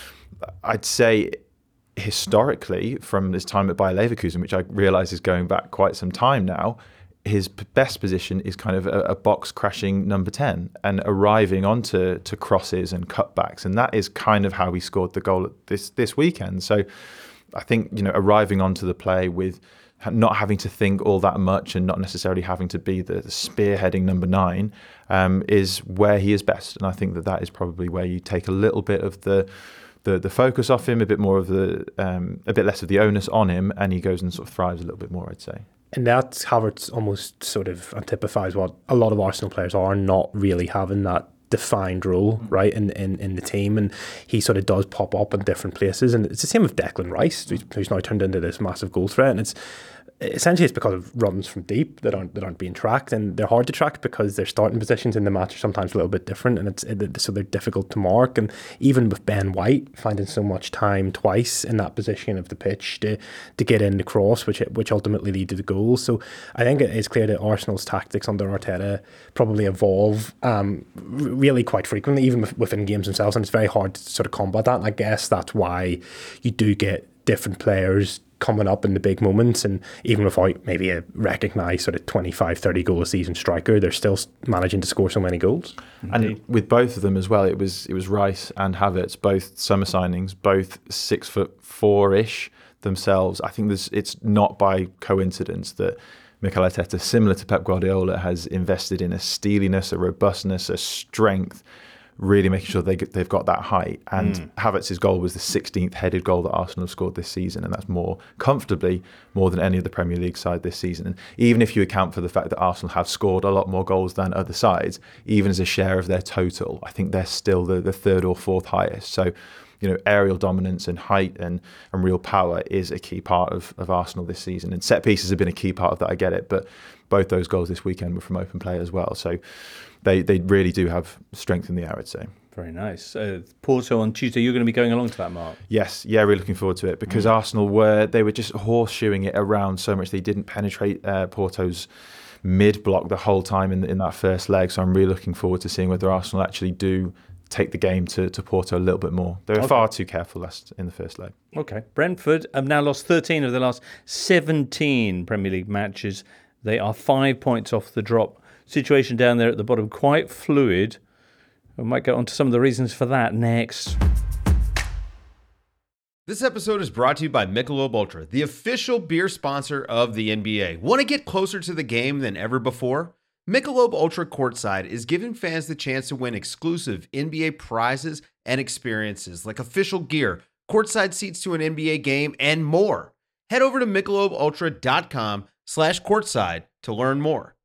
I'd say historically, from his time at Bayer Leverkusen, which I realise is going back quite some time now, his best position is kind of a, a box-crashing number ten and arriving onto to crosses and cutbacks. And that is kind of how he scored the goal this this weekend. So I think, you know, arriving onto the play with not having to think all that much and not necessarily having to be the, the spearheading number nine um, is where he is best. And I think that that is probably where you take a little bit of the the, the focus off him, a bit more of the um, a bit less of the onus on him, and he goes and sort of thrives a little bit more, I'd say. And that's Havertz almost sort of antipifies what a lot of Arsenal players are, not really having that defined role, right, in, in in the team. And he sort of does pop up in different places. And it's the same with Declan Rice, who's, who's now turned into this massive goal threat. And it's essentially it's because of runs from deep that aren't that aren't being tracked, and they're hard to track because their starting positions in the match are sometimes a little bit different, and it's it, so they're difficult to mark. And even with Ben White finding so much time twice in that position of the pitch to to get in the cross, which which ultimately lead to the goal. So I think it is clear that Arsenal's tactics under Arteta probably evolve um, really quite frequently, even within games themselves, and it's very hard to sort of combat that. And I guess that's why you do get different players coming up in the big moments, and even without maybe a recognised sort of twenty-five, thirty goal a season striker, they're still managing to score so many goals. And Indeed. With both of them as well, it was it was Rice and Havertz, both summer signings, both six foot four-ish themselves. I think there's, it's not by coincidence that Mikel Arteta, similar to Pep Guardiola, has invested in a steeliness, a robustness, a strength, really making sure they get, they've got that height. And mm. Havertz's goal was the sixteenth headed goal that Arsenal have scored this season, and that's more comfortably more than any of the Premier League side this season. And even if you account for the fact that Arsenal have scored a lot more goals than other sides, even as a share of their total, I think they're still the, the third or fourth highest. So, you know, aerial dominance and height and, and real power is a key part of, of Arsenal this season. And set pieces have been a key part of that, I get it. But both those goals this weekend were from open play as well. So they, they really do have strength in the air, I'd say. Very nice. Uh, Porto on Tuesday, you're going to be going along to that, Mark? Yes, yeah, really looking forward to it, because mm. Arsenal were, they were just horseshoeing it around so much. They didn't penetrate uh, Porto's mid-block the whole time in, in that first leg. So I'm really looking forward to seeing whether Arsenal actually do take the game to, to Porto a little bit more. They were okay. far too careful last in the first leg. Okay. Brentford have now lost thirteen of the last seventeen Premier League matches. They are five points off the drop. Situation down there at the bottom, quite fluid. We might get on to some of the reasons for that next. This episode is brought to you by Michelob Ultra, the official beer sponsor of the N B A. Want to get closer to the game than ever before? Michelob Ultra Courtside is giving fans the chance to win exclusive N B A prizes and experiences like official gear, courtside seats to an N B A game, and more. Head over to michelobultra.com slash courtside to learn more.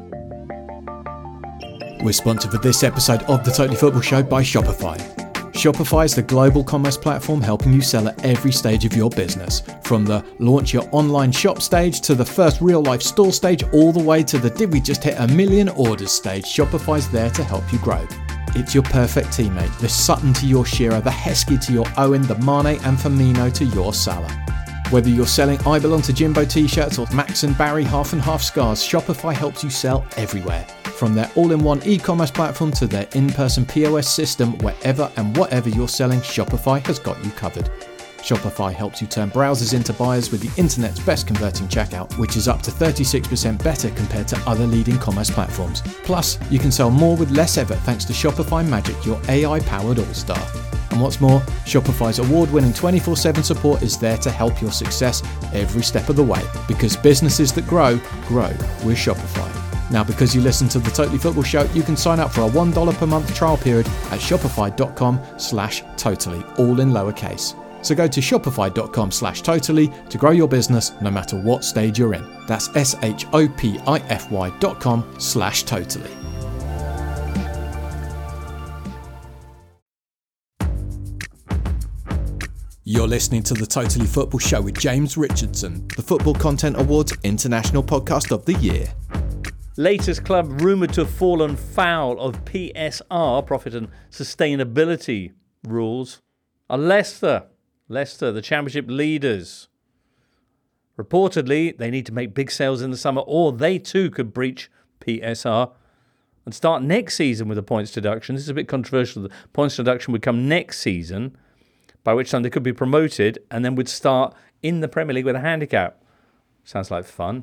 We're sponsored for this episode of the Totally Football Show by Shopify. Shopify is the global commerce platform helping you sell at every stage of your business. From the launch your online shop stage to the first real life store stage, all the way to the did we just hit a million orders stage, Shopify's there to help you grow. It's your perfect teammate, the Sutton to your Shearer, the Heskey to your Owen, the Mane and Firmino to your Salah. Whether you're selling I Belong to Jimbo t-shirts or Max and Barry half and half scarves, Shopify helps you sell everywhere. From their all-in-one e-commerce platform to their in-person P O S system, wherever and whatever you're selling, Shopify has got you covered. Shopify helps you turn browsers into buyers with the internet's best converting checkout, which is up to thirty-six percent better compared to other leading commerce platforms. Plus, you can sell more with less effort thanks to Shopify Magic, your A I-powered all-star. And what's more, Shopify's award-winning twenty-four seven support is there to help your success every step of the way. Because businesses that grow, grow with Shopify. Now, because you listen to the Totally Football Show, you can sign up for a one dollar per month trial period at shopify.com slash totally, all in lowercase. So go to shopify.com slash totally to grow your business no matter what stage you're in. That's S-H-O-P-I-F-Y dot com slash totally. You're listening to the Totally Football Show with James Richardson, the Football Content Awards International Podcast of the Year. Latest club rumoured to have fallen foul of P S R, profit and sustainability rules, are Leicester. Leicester, the Championship leaders. Reportedly, they need to make big sales in the summer, or they too could breach P S R and start next season with a points deduction. This is a bit controversial. The points deduction would come next season, by which time they could be promoted and then would start in the Premier League with a handicap. Sounds like fun.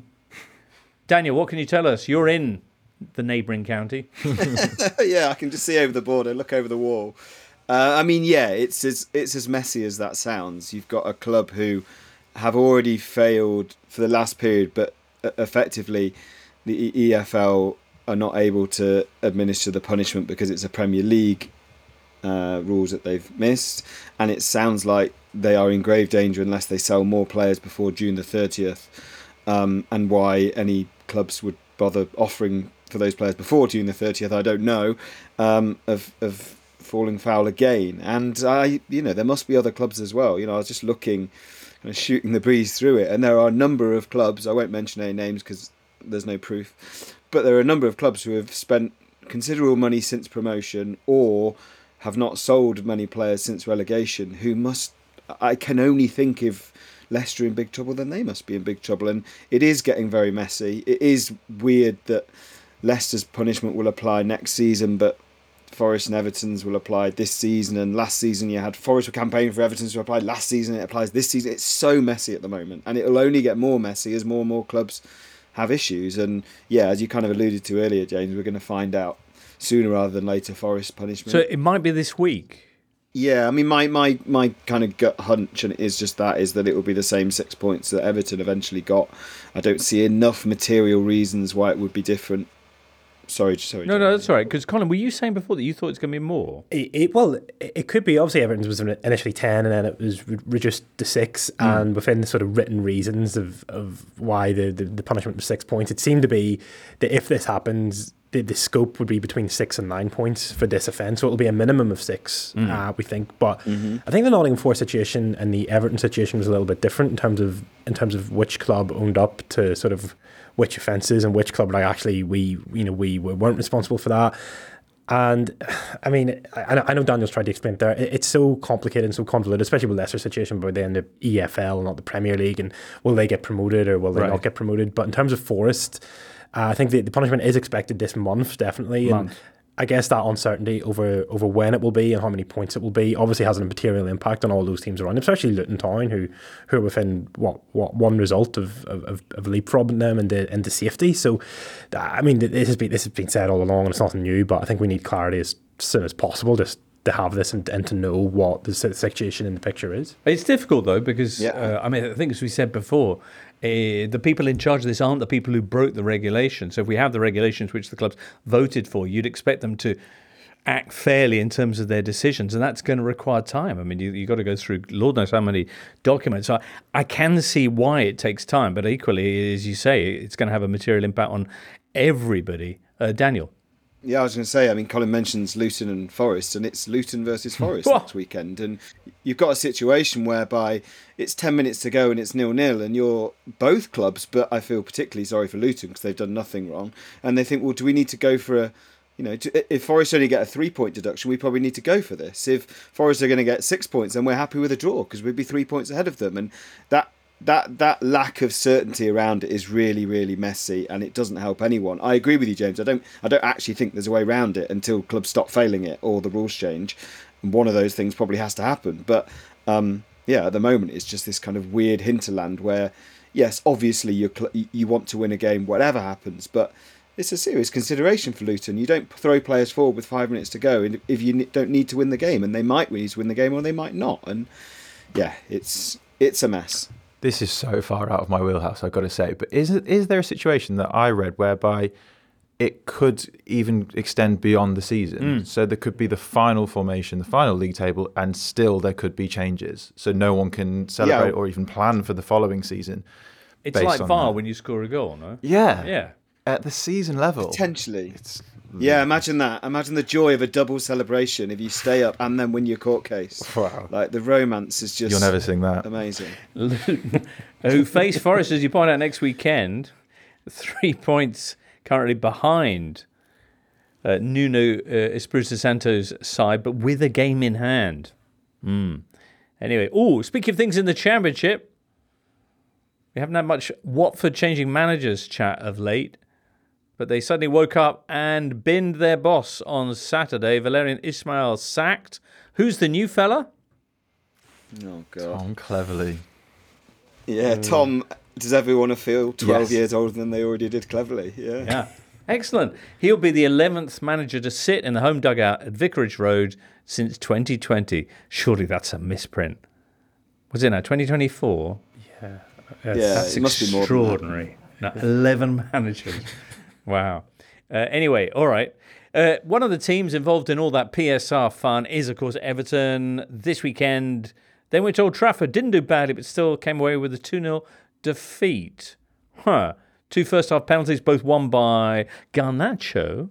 Daniel, what can you tell us? You're in the neighbouring county. Yeah, I can just see over the border, look over the wall. Uh, I mean, yeah, it's as it's as messy as that sounds. You've got a club who have already failed for the last period, but effectively the E F L are not able to administer the punishment because it's a Premier League uh, rules that they've missed, and it sounds like they are in grave danger unless they sell more players before June the thirtieth, um, and why any clubs would bother offering for those players before June the thirtieth, I don't know, um, of, of falling foul again. And I, you know, there must be other clubs as well. You know, I was just looking, kind of shooting the breeze through it, and there are a number of clubs, I won't mention any names because there's no proof, but there are a number of clubs who have spent considerable money since promotion or have not sold many players since relegation, who must, I can only think if Leicester in big trouble, then they must be in big trouble. And it is getting very messy. It is weird that Leicester's punishment will apply next season, but Forest and Everton's will apply this season, and last season you had Forest were campaigning for Everton's to apply last season, it applies this season. It's so messy at the moment, and it'll only get more messy as more and more clubs have issues. And yeah, as you kind of alluded to earlier, James, we're going to find out sooner rather than later Forest punishment. So it might be this week. Yeah, I mean, my, my, my kind of gut hunch, and it is just that, is that it will be the same six points that Everton eventually got. I don't see enough material reasons why it would be different. Sorry, sorry. No, no, that's all right. Because, Colin, were you saying before that you thought it's going to be more? It, it, well, it, it could be. Obviously, Everton's was initially ten, and then it was re- reduced to six. Mm. And within the sort of written reasons of, of why the, the, the punishment was six points, it seemed to be that if this happens, the, the scope would be between six and nine points for this offence. So it'll be a minimum of six, mm. uh, we think. But mm-hmm. I think the Nottingham Forest situation and the Everton situation was a little bit different in terms of in terms of which club owned up to sort of which offences and which club, like, actually we you know we weren't responsible for that. And I mean, I, I know Daniel's tried to explain it there. It's so complicated and so convoluted, especially with Leicester's situation, but then the E F L, not the Premier League, and will they get promoted or will they right. not get promoted? But in terms of Forest, uh, I think the, the punishment is expected this month, definitely. Month. And I guess that uncertainty over over when it will be and how many points it will be obviously has a material impact on all those teams around them, especially Luton Town, who who are within what what one result of of, of leapfrogging them into into safety. So, I mean, this has been this has been said all along, and it's nothing new. But I think we need clarity as soon as possible, just to have this and, and to know what the situation in the picture is. It's difficult though, because yeah. uh, I mean, I think as we said before, Uh, the people in charge of this aren't the people who broke the regulations. So if we have the regulations which the clubs voted for, you'd expect them to act fairly in terms of their decisions, and that's going to require time. I mean, you, you've got to go through Lord knows how many documents. So I, I can see why it takes time, but equally, as you say, it's going to have a material impact on everybody. Uh, Daniel? Yeah, I was going to say, I mean, Colin mentions Luton and Forest, and it's Luton versus Forest next weekend. And you've got a situation whereby it's ten minutes to go and it's nil-nil, and you're both clubs, but I feel particularly sorry for Luton because they've done nothing wrong. And they think, well, do we need to go for a, you know, to, if Forest only get a three-point deduction, we probably need to go for this. If Forest are going to get six points, then we're happy with a draw because we'd be three points ahead of them. And that That that lack of certainty around it is really, really messy, and it doesn't help anyone. I agree with you, James. I don't I don't actually think there's a way around it until clubs stop failing it or the rules change. And one of those things probably has to happen. But um, yeah, at the moment, it's just this kind of weird hinterland where, yes, obviously you you want to win a game, whatever happens, but it's a serious consideration for Luton. You don't throw players forward with five minutes to go if you don't need to win the game, and they might need to win the game or they might not. And yeah, it's it's a mess. This is so far out of my wheelhouse, I've got to say. But is it, is there a situation that I read whereby it could even extend beyond the season? Mm. So there could be the final formation, the final league table, and still there could be changes. So no one can celebrate yeah. or even plan for the following season. It's like V A R when you score a goal, no? Yeah. Yeah. At the season level. Potentially. It's Yeah, imagine that. Imagine the joy of a double celebration if you stay up and then win your court case. Wow. Like, the romance is just... You'll never sing that. Amazing. Who face Forest, as you point out, next weekend. Three points currently behind uh, Nuno uh, Espirito Santo's side, but with a game in hand. Mm. Anyway, oh, speaking of things in the Championship, we haven't had much Watford changing managers chat of late, but they suddenly woke up and binned their boss on Saturday. Valérien Ismaël sacked. Who's the new fella? Oh, God. Tom Cleverley. Yeah, mm. Tom, does everyone want to feel twelve yes. years older than they already did Cleverley? Yeah. Yeah. Excellent. He'll be the eleventh manager to sit in the home dugout at Vicarage Road since twenty twenty. Surely that's a misprint. Was it now twenty twenty-four? Yeah. Yeah, that's it must be more extraordinary. No, eleven managers. Wow. Uh, anyway, all right. Uh, one of the teams involved in all that P S R fun is, of course, Everton. This weekend, they went to Old Trafford. Didn't do badly, but still came away with a two nil defeat. Huh. Two first-half penalties, both won by Garnacho.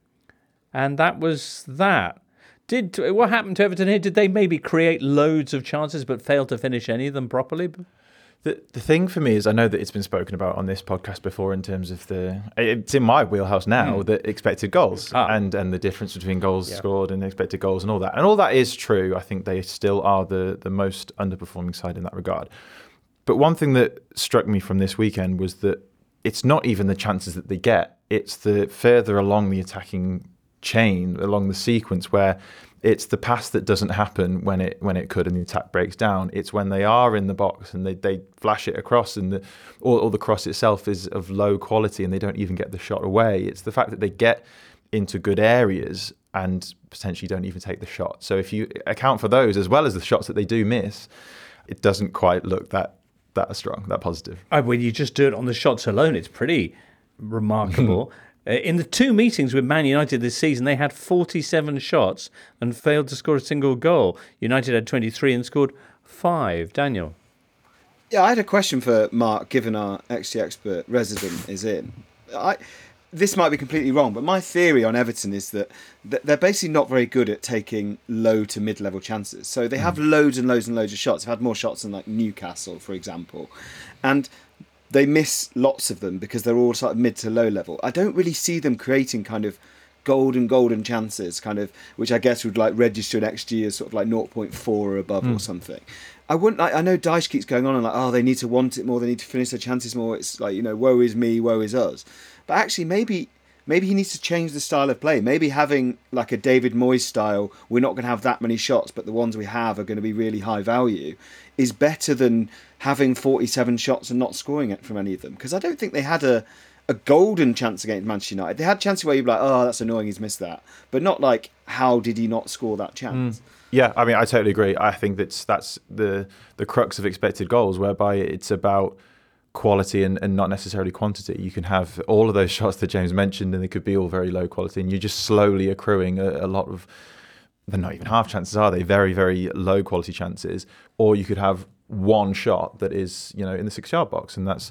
And that was that. Did what happened to Everton here? Did they maybe create loads of chances but fail to finish any of them properly? The the thing for me is, I know that it's been spoken about on this podcast before in terms of the, it's in my wheelhouse now, mm. the expected goals ah. and, and the difference between goals yeah. scored and expected goals and all that. And all that is true. I think they still are the, the most underperforming side in that regard. But one thing that struck me from this weekend was that it's not even the chances that they get. It's the further along the attacking chain, along the sequence, where it's the pass that doesn't happen when it when it could and the attack breaks down. It's when they are in the box and they, they flash it across and the or, or the cross itself is of low quality and they don't even get the shot away. It's the fact that they get into good areas and potentially don't even take the shot. So if you account for those as well as the shots that they do miss, it doesn't quite look that that strong, that positive. Oh, when you just do it on the shots alone, it's pretty remarkable. uh, in the two meetings with Man United this season, they had forty-seven shots and failed to score a single goal. United had twenty-three and scored five. Daniel? Yeah, I had a question for Mark, given our X G expert resident is in. I... This might be completely wrong, but my theory on Everton is that they're basically not very good at taking low to mid-level chances. So they have mm. loads and loads and loads of shots. They've had more shots than like Newcastle, for example. And they miss lots of them because they're all sort of mid to low level. I don't really see them creating kind of golden, golden chances, kind of, which I guess would like register an X G as sort of like zero point four or above mm. or something. I wouldn't. I, I know Dyche keeps going on and like, oh, they need to want it more. They need to finish their chances more. It's like, you know, woe is me, woe is us. But actually, maybe maybe he needs to change the style of play. Maybe having like a David Moyes style, we're not going to have that many shots, but the ones we have are going to be really high value, is better than having forty-seven shots and not scoring it from any of them. Because I don't think they had a, a golden chance against Manchester United. They had chances where you'd be like, oh, that's annoying, he's missed that. But not like, how did he not score that chance? Mm. Yeah, I mean, I totally agree. I think that's that's the the crux of expected goals, whereby it's about quality and, and not necessarily quantity. You can have all of those shots that James mentioned and they could be all very low quality and you're just slowly accruing a, a lot of, they're not even half chances, are they? Very, very low quality chances. Or you could have one shot that is, you know, in the six yard box and that's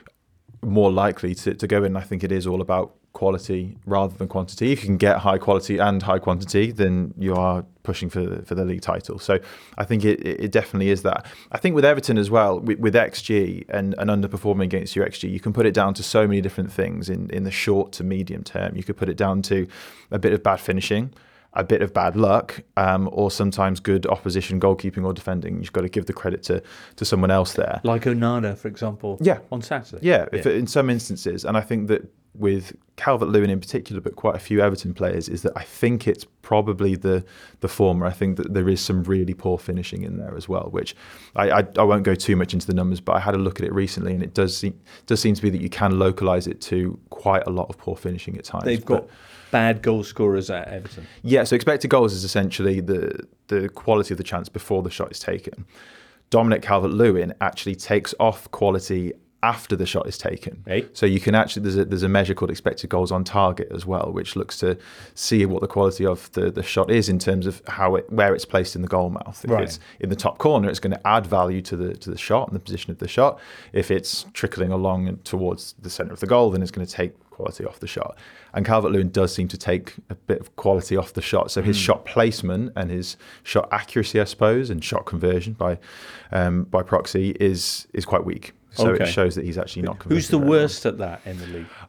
more likely to, to go in. I think it is all about quality rather than quantity. If you can get high quality and high quantity, then you are pushing for the, for the league title. So I think it, it definitely is that. I think with Everton as well, with, with X G and, and underperforming against your X G, you can put it down to so many different things in, in the short to medium term. You could put it down to a bit of bad finishing, a bit of bad luck, um, or sometimes good opposition goalkeeping or defending. You've got to give the credit to to someone else there. Like Onana, for example, yeah. on Saturday. Yeah, yeah. If it, in some instances. And I think that with Calvert-Lewin in particular, but quite a few Everton players, is that I think it's probably the the former. I think that there is some really poor finishing in there as well, which I, I, I won't go too much into the numbers, but I had a look at it recently and it does seem, does seem to be that you can localise it to quite a lot of poor finishing at times. They've got... But, bad goal scorers at Everton. Yeah, so expected goals is essentially the the quality of the chance before the shot is taken. Dominic Calvert-Lewin actually takes off quality after the shot is taken. Hey. So you can actually, there's a, there's a measure called expected goals on target as well, which looks to see what the quality of the, the shot is in terms of how it, where it's placed in the goal mouth. If right. it's in the top corner, it's going to add value to the to the shot and the position of the shot. If it's trickling along and towards the centre of the goal, then it's going to take quality off the shot. And Calvert-Lewin does seem to take a bit of quality off the shot. So his mm. shot placement and his shot accuracy, I suppose, and shot conversion by um, by proxy is is quite weak. So okay. it shows that he's actually not converting. Who's the worst well. at that in the league?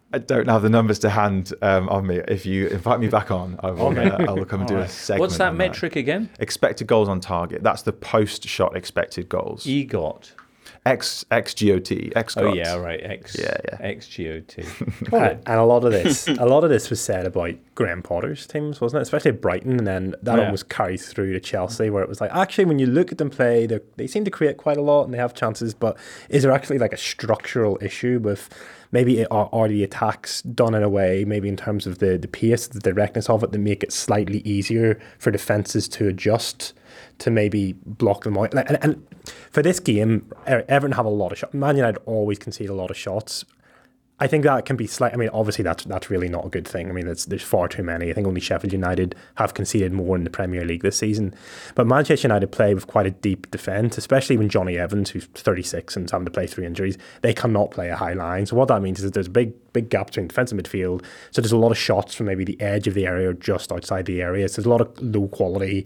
I don't have the numbers to hand um, on me. If you invite me back on, I will, uh, I will come and do right. a segment. What's that on metric that. again? Expected goals on target. That's the post-shot expected goals. E G O T. X X G O T. X Oh yeah, right. X. Yeah, yeah. X G O T. and a lot of this, a lot of this was said about Graham Potter's teams, wasn't it? Especially Brighton, and then that Yeah. almost carries through to Chelsea, where it was like, actually, when you look at them play, they they seem to create quite a lot and they have chances. But is there actually like a structural issue with maybe it, are, are the attacks done in a way, maybe in terms of the the pace, the directness of it, that make it slightly easier for defences to adjust to maybe block them out? And, and for this game, Everton have a lot of shots. Man United always concede a lot of shots. I think that can be slight. I mean, obviously that's that's really not a good thing. I mean, there's there's far too many. I think only Sheffield United have conceded more in the Premier League this season. But Manchester United play with quite a deep defence, especially when Johnny Evans, who's thirty-six and is having to play through injuries, they cannot play a high line. So what that means is that there's a big big gap between defence and midfield. So there's a lot of shots from maybe the edge of the area or just outside the area. So there's a lot of low quality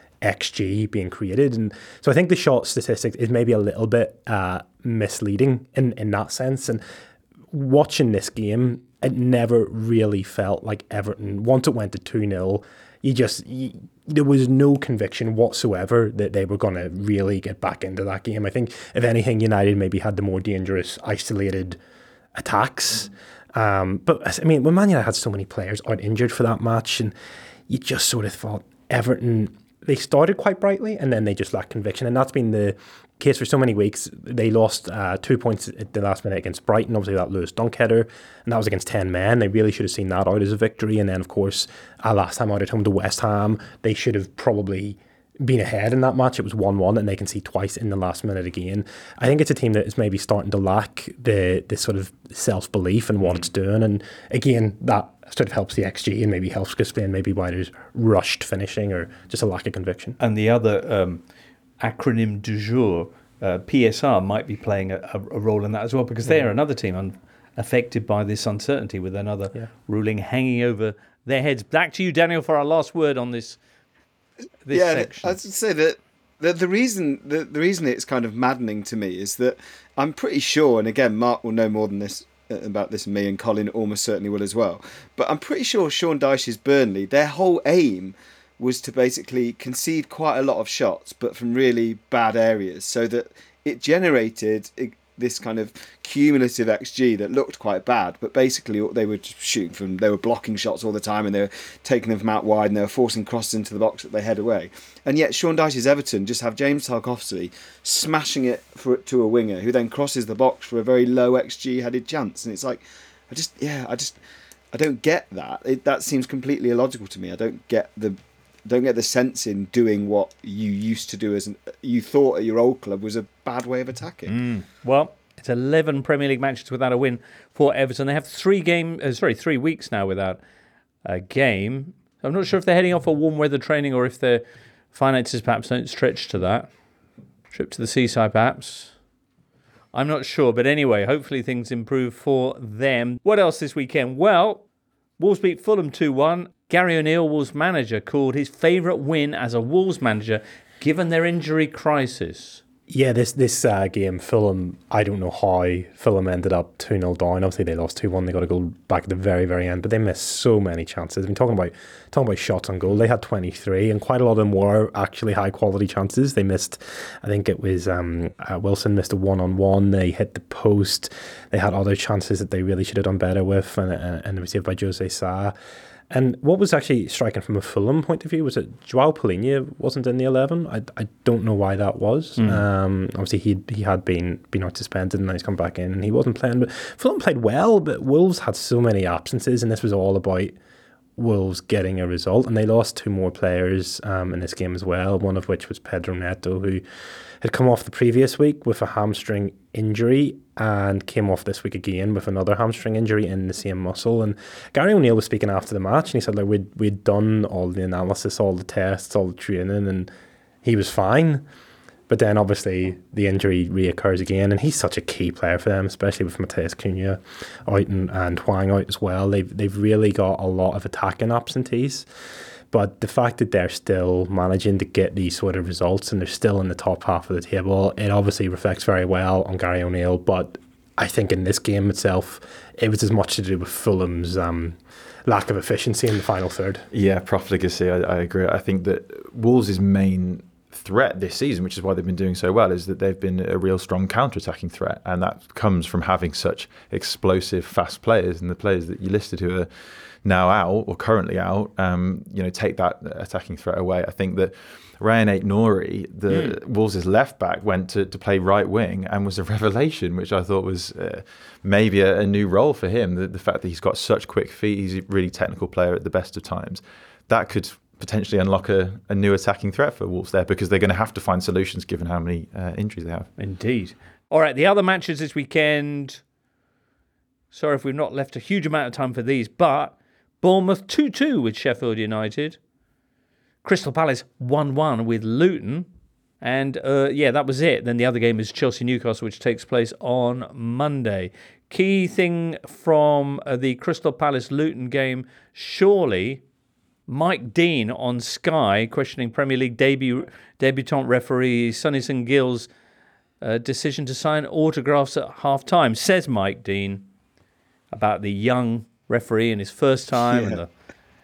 X G being created, and so I think the shot statistics is maybe a little bit uh, misleading in in that sense. And watching this game, it never really felt like Everton, once it went to two nil, you just you, there was no conviction whatsoever that they were going to really get back into that game. I think if anything, United maybe had the more dangerous isolated attacks. Um, but I mean, when Man United had so many players out injured for that match, and you just sort of thought Everton, they started quite brightly and then they just lacked conviction, and that's been the case for so many weeks. They lost uh, two points at the last minute against Brighton, obviously that Lewis Dunk header, and that was against ten men. They really should have seen that out as a victory. And then of course uh, last time out at home to West Ham, they should have probably been ahead in that match. It was one one and they can see twice in the last minute again. I think it's a team that is maybe starting to lack the this sort of self-belief in what it's doing, and again that sort of helps the X G and maybe helps explain maybe why there's rushed finishing or just a lack of conviction. And the other um, acronym du jour, uh, P S R, might be playing a, a role in that as well, because they are another team un- affected by this uncertainty with another yeah. ruling hanging over their heads. Back to you, Daniel, for our last word on this, this yeah, section. I would say that the, the reason the, the reason it's kind of maddening to me is that I'm pretty sure, and again, Mark will know more than this about this than me, and Colin almost certainly will as well, but I'm pretty sure Sean Dyche's Burnley, their whole aim was to basically concede quite a lot of shots, but from really bad areas, so that it generated this kind of cumulative X G that looked quite bad, but basically they were shooting from, they were blocking shots all the time, and they were taking them from out wide, and they were forcing crosses into the box that they head away. And yet Sean Dyche's Everton just have James Tarkowski smashing it for to a winger, who then crosses the box for a very low X G headed chance. And it's like, I just, yeah, I just, I don't get that. It, that seems completely illogical to me. I don't get the, don't get the sense in doing what you used to do as an, you thought at your old club was a bad way of attacking. Mm. Well, it's eleven Premier League matches without a win for Everton. They have three game, uh, sorry, three weeks now without a game. I'm not sure if they're heading off for warm weather training or if their finances perhaps don't stretch to that. Trip to the seaside, perhaps. I'm not sure, but anyway, hopefully things improve for them. What else this weekend? Well, Wolves beat Fulham two one. Gary O'Neill, Wolves manager, called his favourite win as a Wolves manager, given their injury crisis. Yeah, this this uh, game, Fulham, I don't know how Fulham ended up two nil down. Obviously, they lost two one. They got to go back at the very, very end, but they missed so many chances. I mean, talking about talking about shots on goal, they had twenty-three, and quite a lot of them were actually high-quality chances. They missed, I think it was um, uh, Wilson missed a one-on-one. They hit the post. They had other chances that they really should have done better with, and, and, and they were saved by Jose Sa. And what was actually striking from a Fulham point of view was that Joao Palhinha wasn't in the eleven. I, I don't know why that was. Mm. Um, obviously, he he had been been out suspended and now he's come back in and he wasn't playing. But Fulham played well, but Wolves had so many absences, and this was all about Wolves getting a result. And they lost two more players um, in this game as well, one of which was Pedro Neto, who had come off the previous week with a hamstring injury and came off this week again with another hamstring injury in the same muscle. And Gary O'Neill was speaking after the match, and he said like we'd we'd done all the analysis, all the tests, all the training, and he was fine. But then obviously the injury reoccurs again, and he's such a key player for them, especially with Matheus Cunha out and, and Hwang out as well. They've they've really got a lot of attacking absentees. But the fact that they're still managing to get these sort of results and they're still in the top half of the table, it obviously reflects very well on Gary O'Neill. But I think in this game itself, it was as much to do with Fulham's um, lack of efficiency in the final third. Yeah, profligacy, I, I agree. I think that Wolves' main threat this season, which is why they've been doing so well, is that they've been a real strong counter-attacking threat, and that comes from having such explosive, fast players, and the players that you listed who are now out or currently out, um, you know, take that attacking threat away. I think that Ryan Aït-Nouri, the mm. Wolves' left back, went to, to play right wing and was a revelation, which I thought was uh, maybe a, a new role for him. The, the fact that he's got such quick feet, he's a really technical player at the best of times. That could potentially unlock a, a new attacking threat for Wolves there, because they're going to have to find solutions given how many uh, injuries they have. Indeed. All right, the other matches this weekend. Sorry if we've not left a huge amount of time for these, but Bournemouth two two with Sheffield United. Crystal Palace one one with Luton. And uh, yeah, that was it. Then the other game is Chelsea-Newcastle, which takes place on Monday. Key thing from uh, the Crystal Palace-Luton game, surely Mike Dean on Sky questioning Premier League debut debutant referee Sonny St Gill's uh, decision to sign autographs at half-time. Says Mike Dean about the young referee in his first time yeah. and the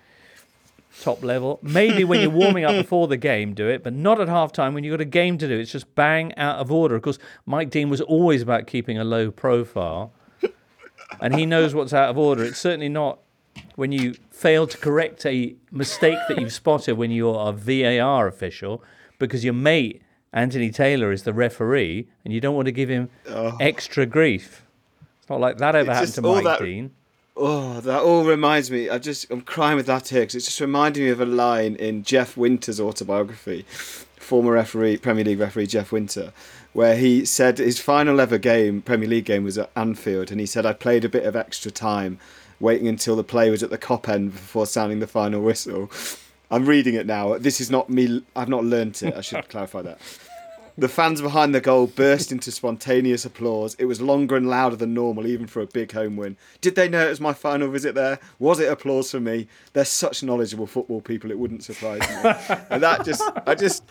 top level. Maybe when you're warming up before the game, do it, but not at halftime when you've got a game to do. It's just bang out of order. Of course, Mike Dean was always about keeping a low profile, and he knows what's out of order. It's certainly not when you fail to correct a mistake that you've spotted when you're a V A R official, because your mate, Anthony Taylor, is the referee, and you don't want to give him oh. extra grief. It's not like that ever it's happened to Mike that... Dean. Oh, that all reminds me. I just, I'm crying with that here because it's just reminding me of a line in Jeff Winter's autobiography, former referee, Premier League referee Jeff Winter, where he said his final ever game, Premier League game, was at Anfield, and he said, I played a bit of extra time, waiting until the play was at the cop end before sounding the final whistle. I'm reading it now. This is not me. I've not learnt it. I should clarify that. The fans behind the goal burst into spontaneous applause. It was longer and louder than normal, even for a big home win. Did they know it was my final visit there? Was it applause for me? They're such knowledgeable football people, it wouldn't surprise me. And that just, I just,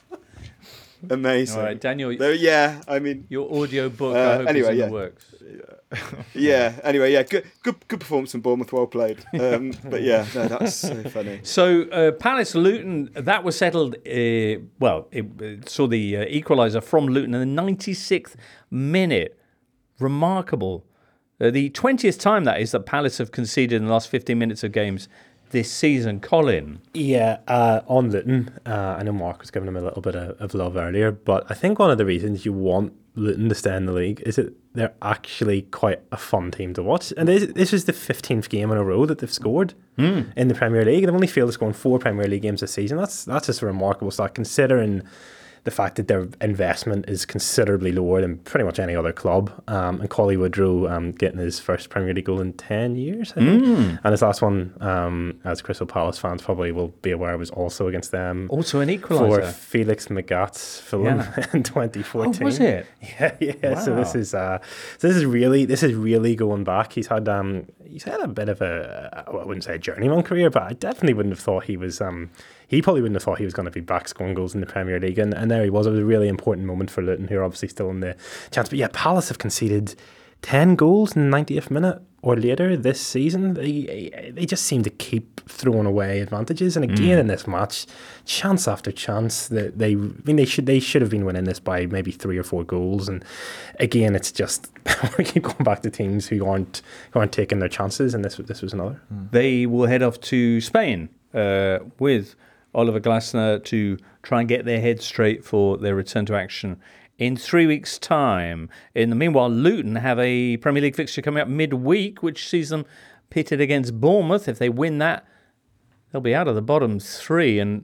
amazing. All right, Daniel. Though, yeah, I mean, your audio book. Uh, I hope anyway, is in yeah. the works. yeah. Anyway, yeah. Good, good, good performance from Bournemouth. Well played. Um, but yeah, no, that's so funny. So uh, Palace Luton, that was settled. Uh, well, it, it saw the uh, equaliser from Luton in the ninety-sixth minute. Remarkable. Uh, the twentieth time that is that Palace have conceded in the last fifteen minutes of games this season. Colin. Yeah, uh, on Luton, uh, I know Mark was giving him a little bit of, of love earlier, but I think one of the reasons you want Luton to stay in the league is that they're actually quite a fun team to watch. And this, this is the fifteenth game in a row that they've scored mm. in the Premier League. They've only failed to score in four Premier League games this season. That's that's just a remarkable stat, considering the fact that their investment is considerably lower than pretty much any other club. Um, and Collie Woodrow um, getting his first Premier League goal in ten years, I think. Mm. And his last one, um, as Crystal Palace fans probably will be aware, was also against them. Also an equaliser. For Felix Magath's Fulham yeah. in twenty fourteen. Oh, was it? Yeah, yeah. Wow. So this is uh, so this is really this is really going back. He's had um, he's had a bit of a, I wouldn't say a journeyman career, but I definitely wouldn't have thought he was um, he probably wouldn't have thought he was going to be back scoring goals in the Premier League. And, and there he was. It was a really important moment for Luton, who are obviously still in the chance. But yeah, Palace have conceded ten goals in the ninetieth minute or later this season. They they just seem to keep throwing away advantages. And again mm. in this match, chance after chance, that they, I mean, they should they should have been winning this by maybe three or four goals. And again, it's just we keep going back to teams who aren't who aren't taking their chances. And this this was another. Mm. They will head off to Spain uh, with Oliver Glasner to try and get their head straight for their return to action in three weeks' time. In the meanwhile, Luton have a Premier League fixture coming up midweek, which sees them pitted against Bournemouth. If they win that, they'll be out of the bottom three. And,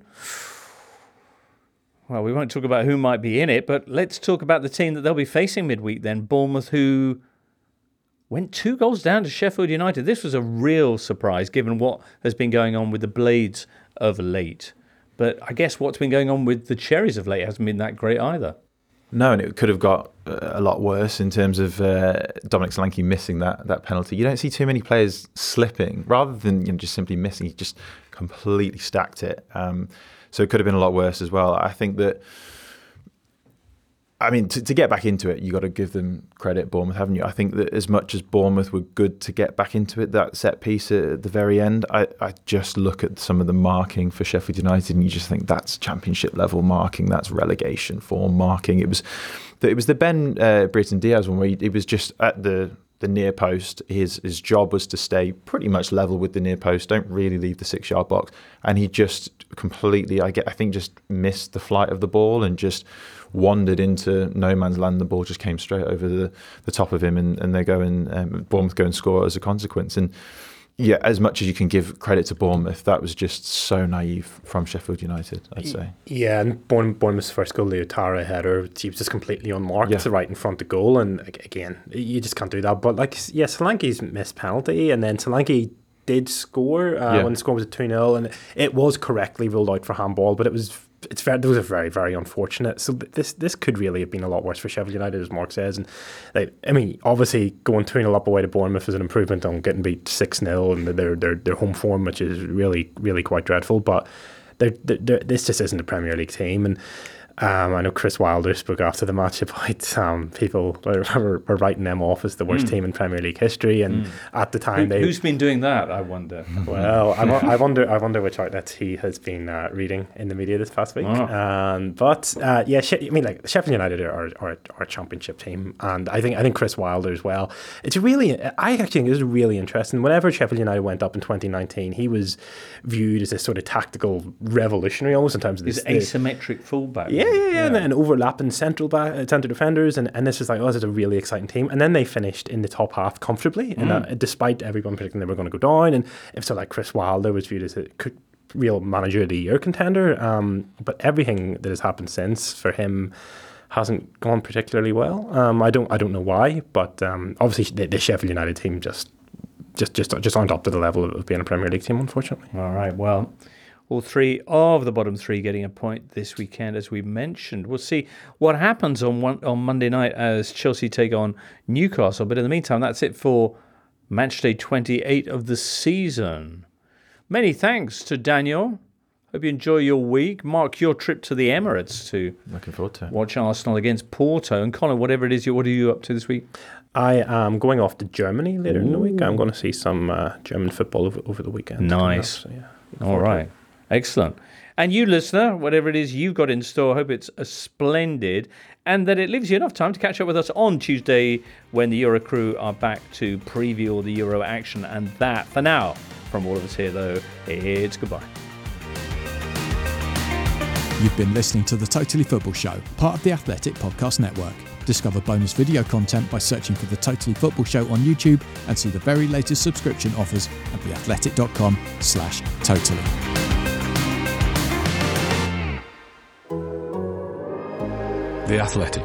well, we won't talk about who might be in it, but let's talk about the team that they'll be facing midweek then, Bournemouth, who went two goals down to Sheffield United. This was a real surprise, given what has been going on with the Blades of late. But I guess what's been going on with the Cherries of late hasn't been that great either. No, and it could have got a lot worse in terms of uh, Dominic Solanke missing that that penalty. You don't see too many players slipping, rather than, you know, just simply missing. He just completely stacked it. Um, so it could have been a lot worse as well. I think that I mean, to, to get back into it, you got to give them credit, Bournemouth, haven't you? I think that as much as Bournemouth were good to get back into it, that set piece at the very end, I, I just look at some of the marking for Sheffield United and you just think that's championship level marking, that's relegation form marking. It was the, it was the Ben uh, Brereton Diaz one where he, he was just at the the near post. His his job was to stay pretty much level with the near post, don't really leave the six yard box, and he just completely, I get, I think, just missed the flight of the ball and just wandered into no man's land. The ball just came straight over the, the top of him, and, and they go and um, Bournemouth go and score as a consequence. And yeah, as much as you can give credit to Bournemouth, that was just so naive from Sheffield United, I'd say. Yeah, and Bournemouth's first goal, the Ouattara header, he was just completely unmarked, yeah. right in front of goal, and again, you just can't do that. But like, yeah, Solanke's missed penalty, and then Solanke did score uh, yeah. when the score was at two nil, and it was correctly ruled out for handball, but it was it's very, those are very, very unfortunate. So this this could really have been a lot worse for Sheffield United, as Mark says. And like, I mean, obviously going two nil up away to Bournemouth is an improvement on getting beat six nil and their their their home form, which is really, really quite dreadful. But they're, they're, this just isn't a Premier League team. And Um, I know Chris Wilder spoke after the match about um, people were, were writing them off as the worst mm. team in Premier League history, and mm. at the time Who, they who's been doing that? I wonder. Well, I, I wonder. I wonder which outlets he has been uh, reading in the media this past week. Oh. Um, but uh, yeah, I mean, like Sheffield United are, are, are a championship team, and I think I think Chris Wilder as well. It's really, I actually think it was really interesting. Whenever Sheffield United went up in twenty nineteen, he was viewed as a sort of tactical revolutionary, almost in terms of this He's asymmetric fullback. Yeah, yeah, yeah, yeah. And, and overlapping central back, centre defenders, and, and this was like, oh, this is a really exciting team. And then they finished in the top half comfortably, mm. and uh, despite everyone predicting they were going to go down. And if so, like Chris Wilder was viewed as a real manager of the year contender. Um, but everything that has happened since for him hasn't gone particularly well. Um, I don't, I don't know why, but um, obviously the, the Sheffield United team just, just, just, just aren't up to the level of being a Premier League team, unfortunately. All right, well. All three of the bottom three getting a point this weekend, as we mentioned. We'll see what happens on one, on Monday night as Chelsea take on Newcastle. But in the meantime, that's it for match day twenty-eight of the season. Many thanks to Daniel. Hope you enjoy your week. Mark your trip to the Emirates to Looking forward to it. watch Arsenal against Porto. And Colin, whatever it is, you what are you up to this week? I am going off to Germany later Ooh. in the week. I'm going to see some uh, German football over, over the weekend. Nice. So, yeah, all right. Excellent. And you, listener, whatever it is you've got in store, I hope it's a splendid and that it leaves you enough time to catch up with us on Tuesday when the Euro crew are back to preview all the Euro action. And that, for now, from all of us here, though, it's goodbye. You've been listening to The Totally Football Show, part of the Athletic Podcast Network. Discover bonus video content by searching for The Totally Football Show on YouTube and see the very latest subscription offers at theathletic.com slash totally. The Athletic.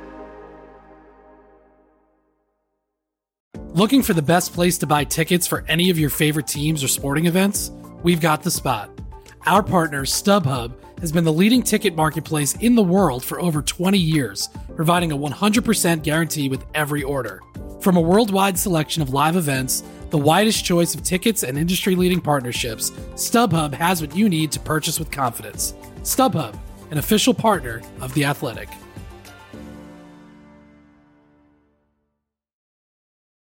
Looking for the best place to buy tickets for any of your favorite teams or sporting events? We've got the spot. Our partner, StubHub, has been the leading ticket marketplace in the world for over twenty years, providing a one hundred percent guarantee with every order. From a worldwide selection of live events, the widest choice of tickets and industry-leading partnerships, StubHub has what you need to purchase with confidence. StubHub, an official partner of The Athletic.